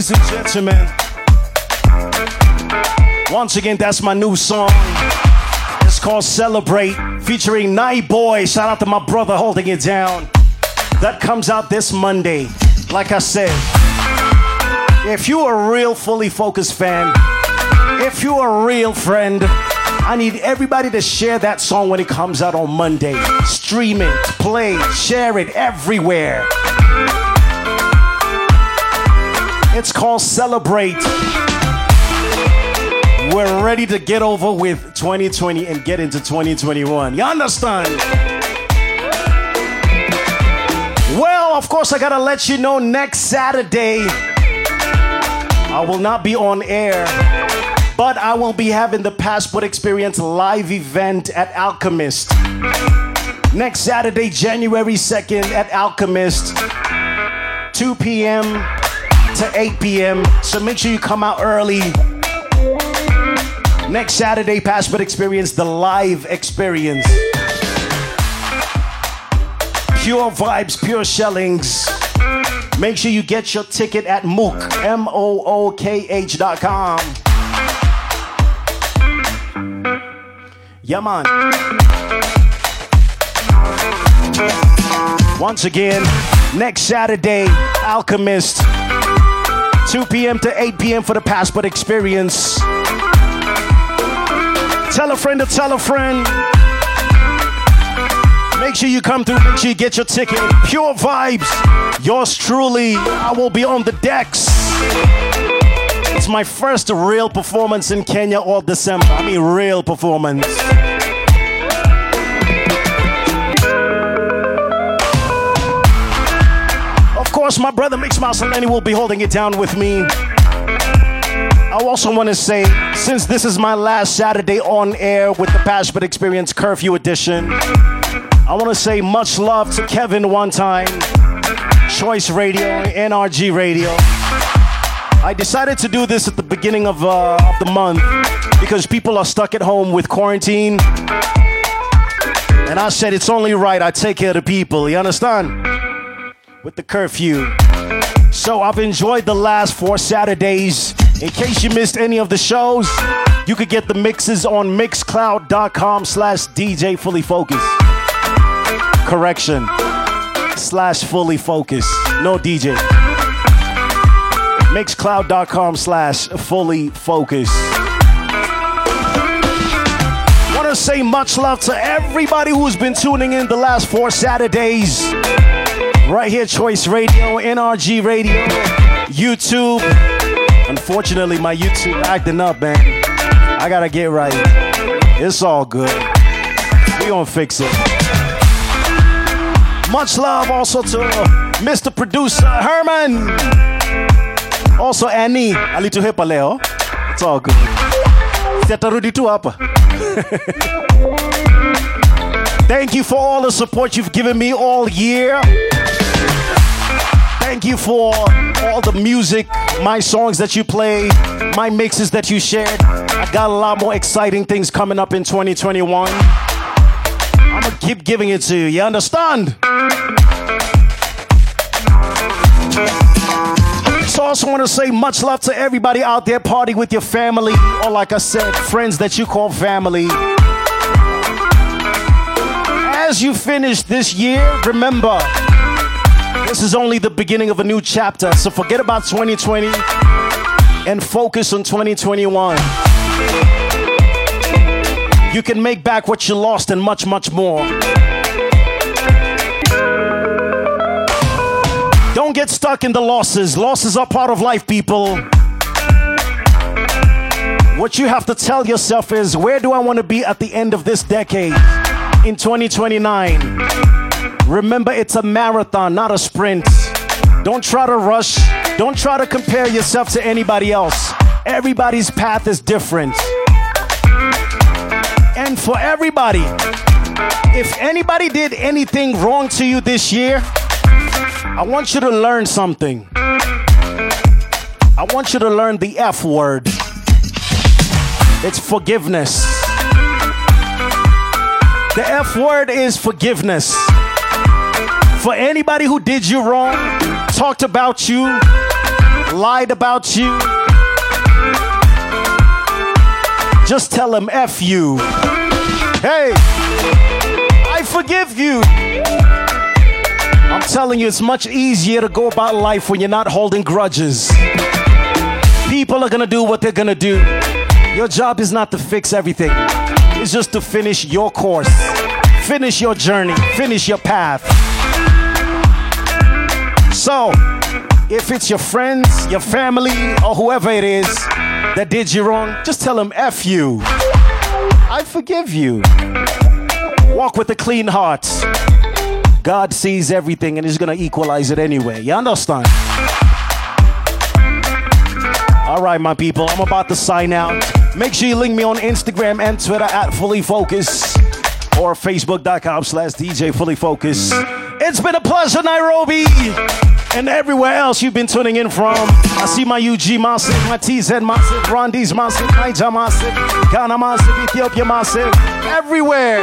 ladies and gentlemen. Once again, that's my new song. It's called Celebrate, featuring Night Boy. Shout out to my brother holding it down. That comes out this Monday. Like I said, if you're a real Fully Focused fan, if you're a real friend, I need everybody to share that song when it comes out on Monday. Stream it, play, share it everywhere. It's called Celebrate. We're ready to get over with 2020 and get into 2021. You understand? Well, of course, I gotta let you know next Saturday, I will not be on air, but I will be having the Passport Experience live event at Alchemist. Next Saturday, January 2nd at Alchemist, 2 p.m. to 8 p.m. So make sure you come out early. Next Saturday, Passport Experience, the live experience. Pure vibes, pure shellings. Make sure you get your ticket at Mook, MOOKH.com. Yeah, man. Once again, next Saturday, Alchemist, 2 p.m. to 8 p.m. for the Passport Experience. Tell a friend to tell a friend. Make sure you come through. Make sure you get your ticket. Pure vibes. Yours truly. I will be on the decks. It's my first real performance in Kenya all December. I mean, real performance. Of course, my brother Mixmaster Lenny will be holding it down with me. I also want to say, since this is my last Saturday on air with the Passport Experience Curfew Edition, I want to say much love to Kevin one time, Choice Radio, NRG Radio. I decided to do this at the beginning of the month because people are stuck at home with quarantine. And I said it's only right I take care of the people, you understand? With the curfew. So I've enjoyed the last 4 Saturdays. In case you missed any of the shows, you could get the mixes on mixcloud.com/DJ Fully Focus. Correction. /Fully Focus. No DJ. Mixcloud.com/Fully Focus. Want to say much love to everybody who's been tuning in the last 4 Saturdays. Right here, Choice Radio, NRG Radio, YouTube. Unfortunately, my YouTube acting up, man. I gotta get right. It's all good. We gonna fix it. Much love also to Mr. Producer Herman. Also Annie. Alito hepa leo. It's all good. Siatarudi tu hapa. Thank you for all the support you've given me all year. Thank you for all the music, my songs that you play, my mixes that you shared. I got a lot more exciting things coming up in 2021. I'm gonna keep giving it to you, you understand? So I also want to say much love to everybody out there partying with your family, or like I said, friends that you call family. As you finish this year, remember, this is only the beginning of a new chapter, so forget about 2020 and focus on 2021. You can make back what you lost and much, much more. Don't get stuck in the losses. Losses are part of life, people. What you have to tell yourself is, where do I want to be at the end of this decade? In 2029. Remember, it's a marathon, not a sprint. Don't try to rush. Don't try to compare yourself to anybody else. Everybody's path is different. And for everybody, if anybody did anything wrong to you this year, I want you to learn something. I want you to learn the F word. It's forgiveness. The F word is forgiveness. For anybody who did you wrong, talked about you, lied about you, just tell him F you. Hey, I forgive you. I'm telling you, it's much easier to go about life when you're not holding grudges. People are gonna do what they're gonna do. Your job is not to fix everything. It's just to finish your course, finish your journey, finish your path. So, if it's your friends, your family, or whoever it is that did you wrong, just tell them F you. I forgive you. Walk with a clean heart. God sees everything and He's gonna equalize it anyway. You understand? All right, my people, I'm about to sign out. Make sure you link me on Instagram and Twitter at Fully Focus or Facebook.com/DJ Fully Focus. It's been a pleasure, Nairobi, and everywhere else you've been tuning in from. I see my UG massive, my TZ massive, Rondi's massive, Niger massive, Ghana massive, Ethiopia massive, everywhere.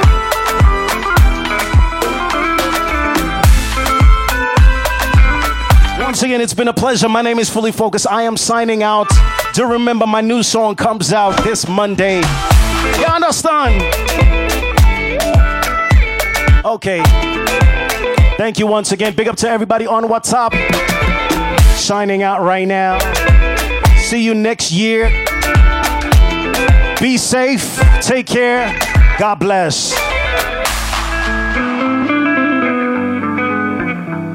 Once again, it's been a pleasure. My name is Fully Focused. I am signing out. Do remember my new song comes out this Monday. You understand? Okay. Thank you once again. Big up to everybody on WhatsApp. Signing out right now. See you next year. Be safe. Take care. God bless.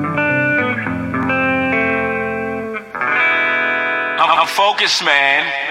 I'm focused, man.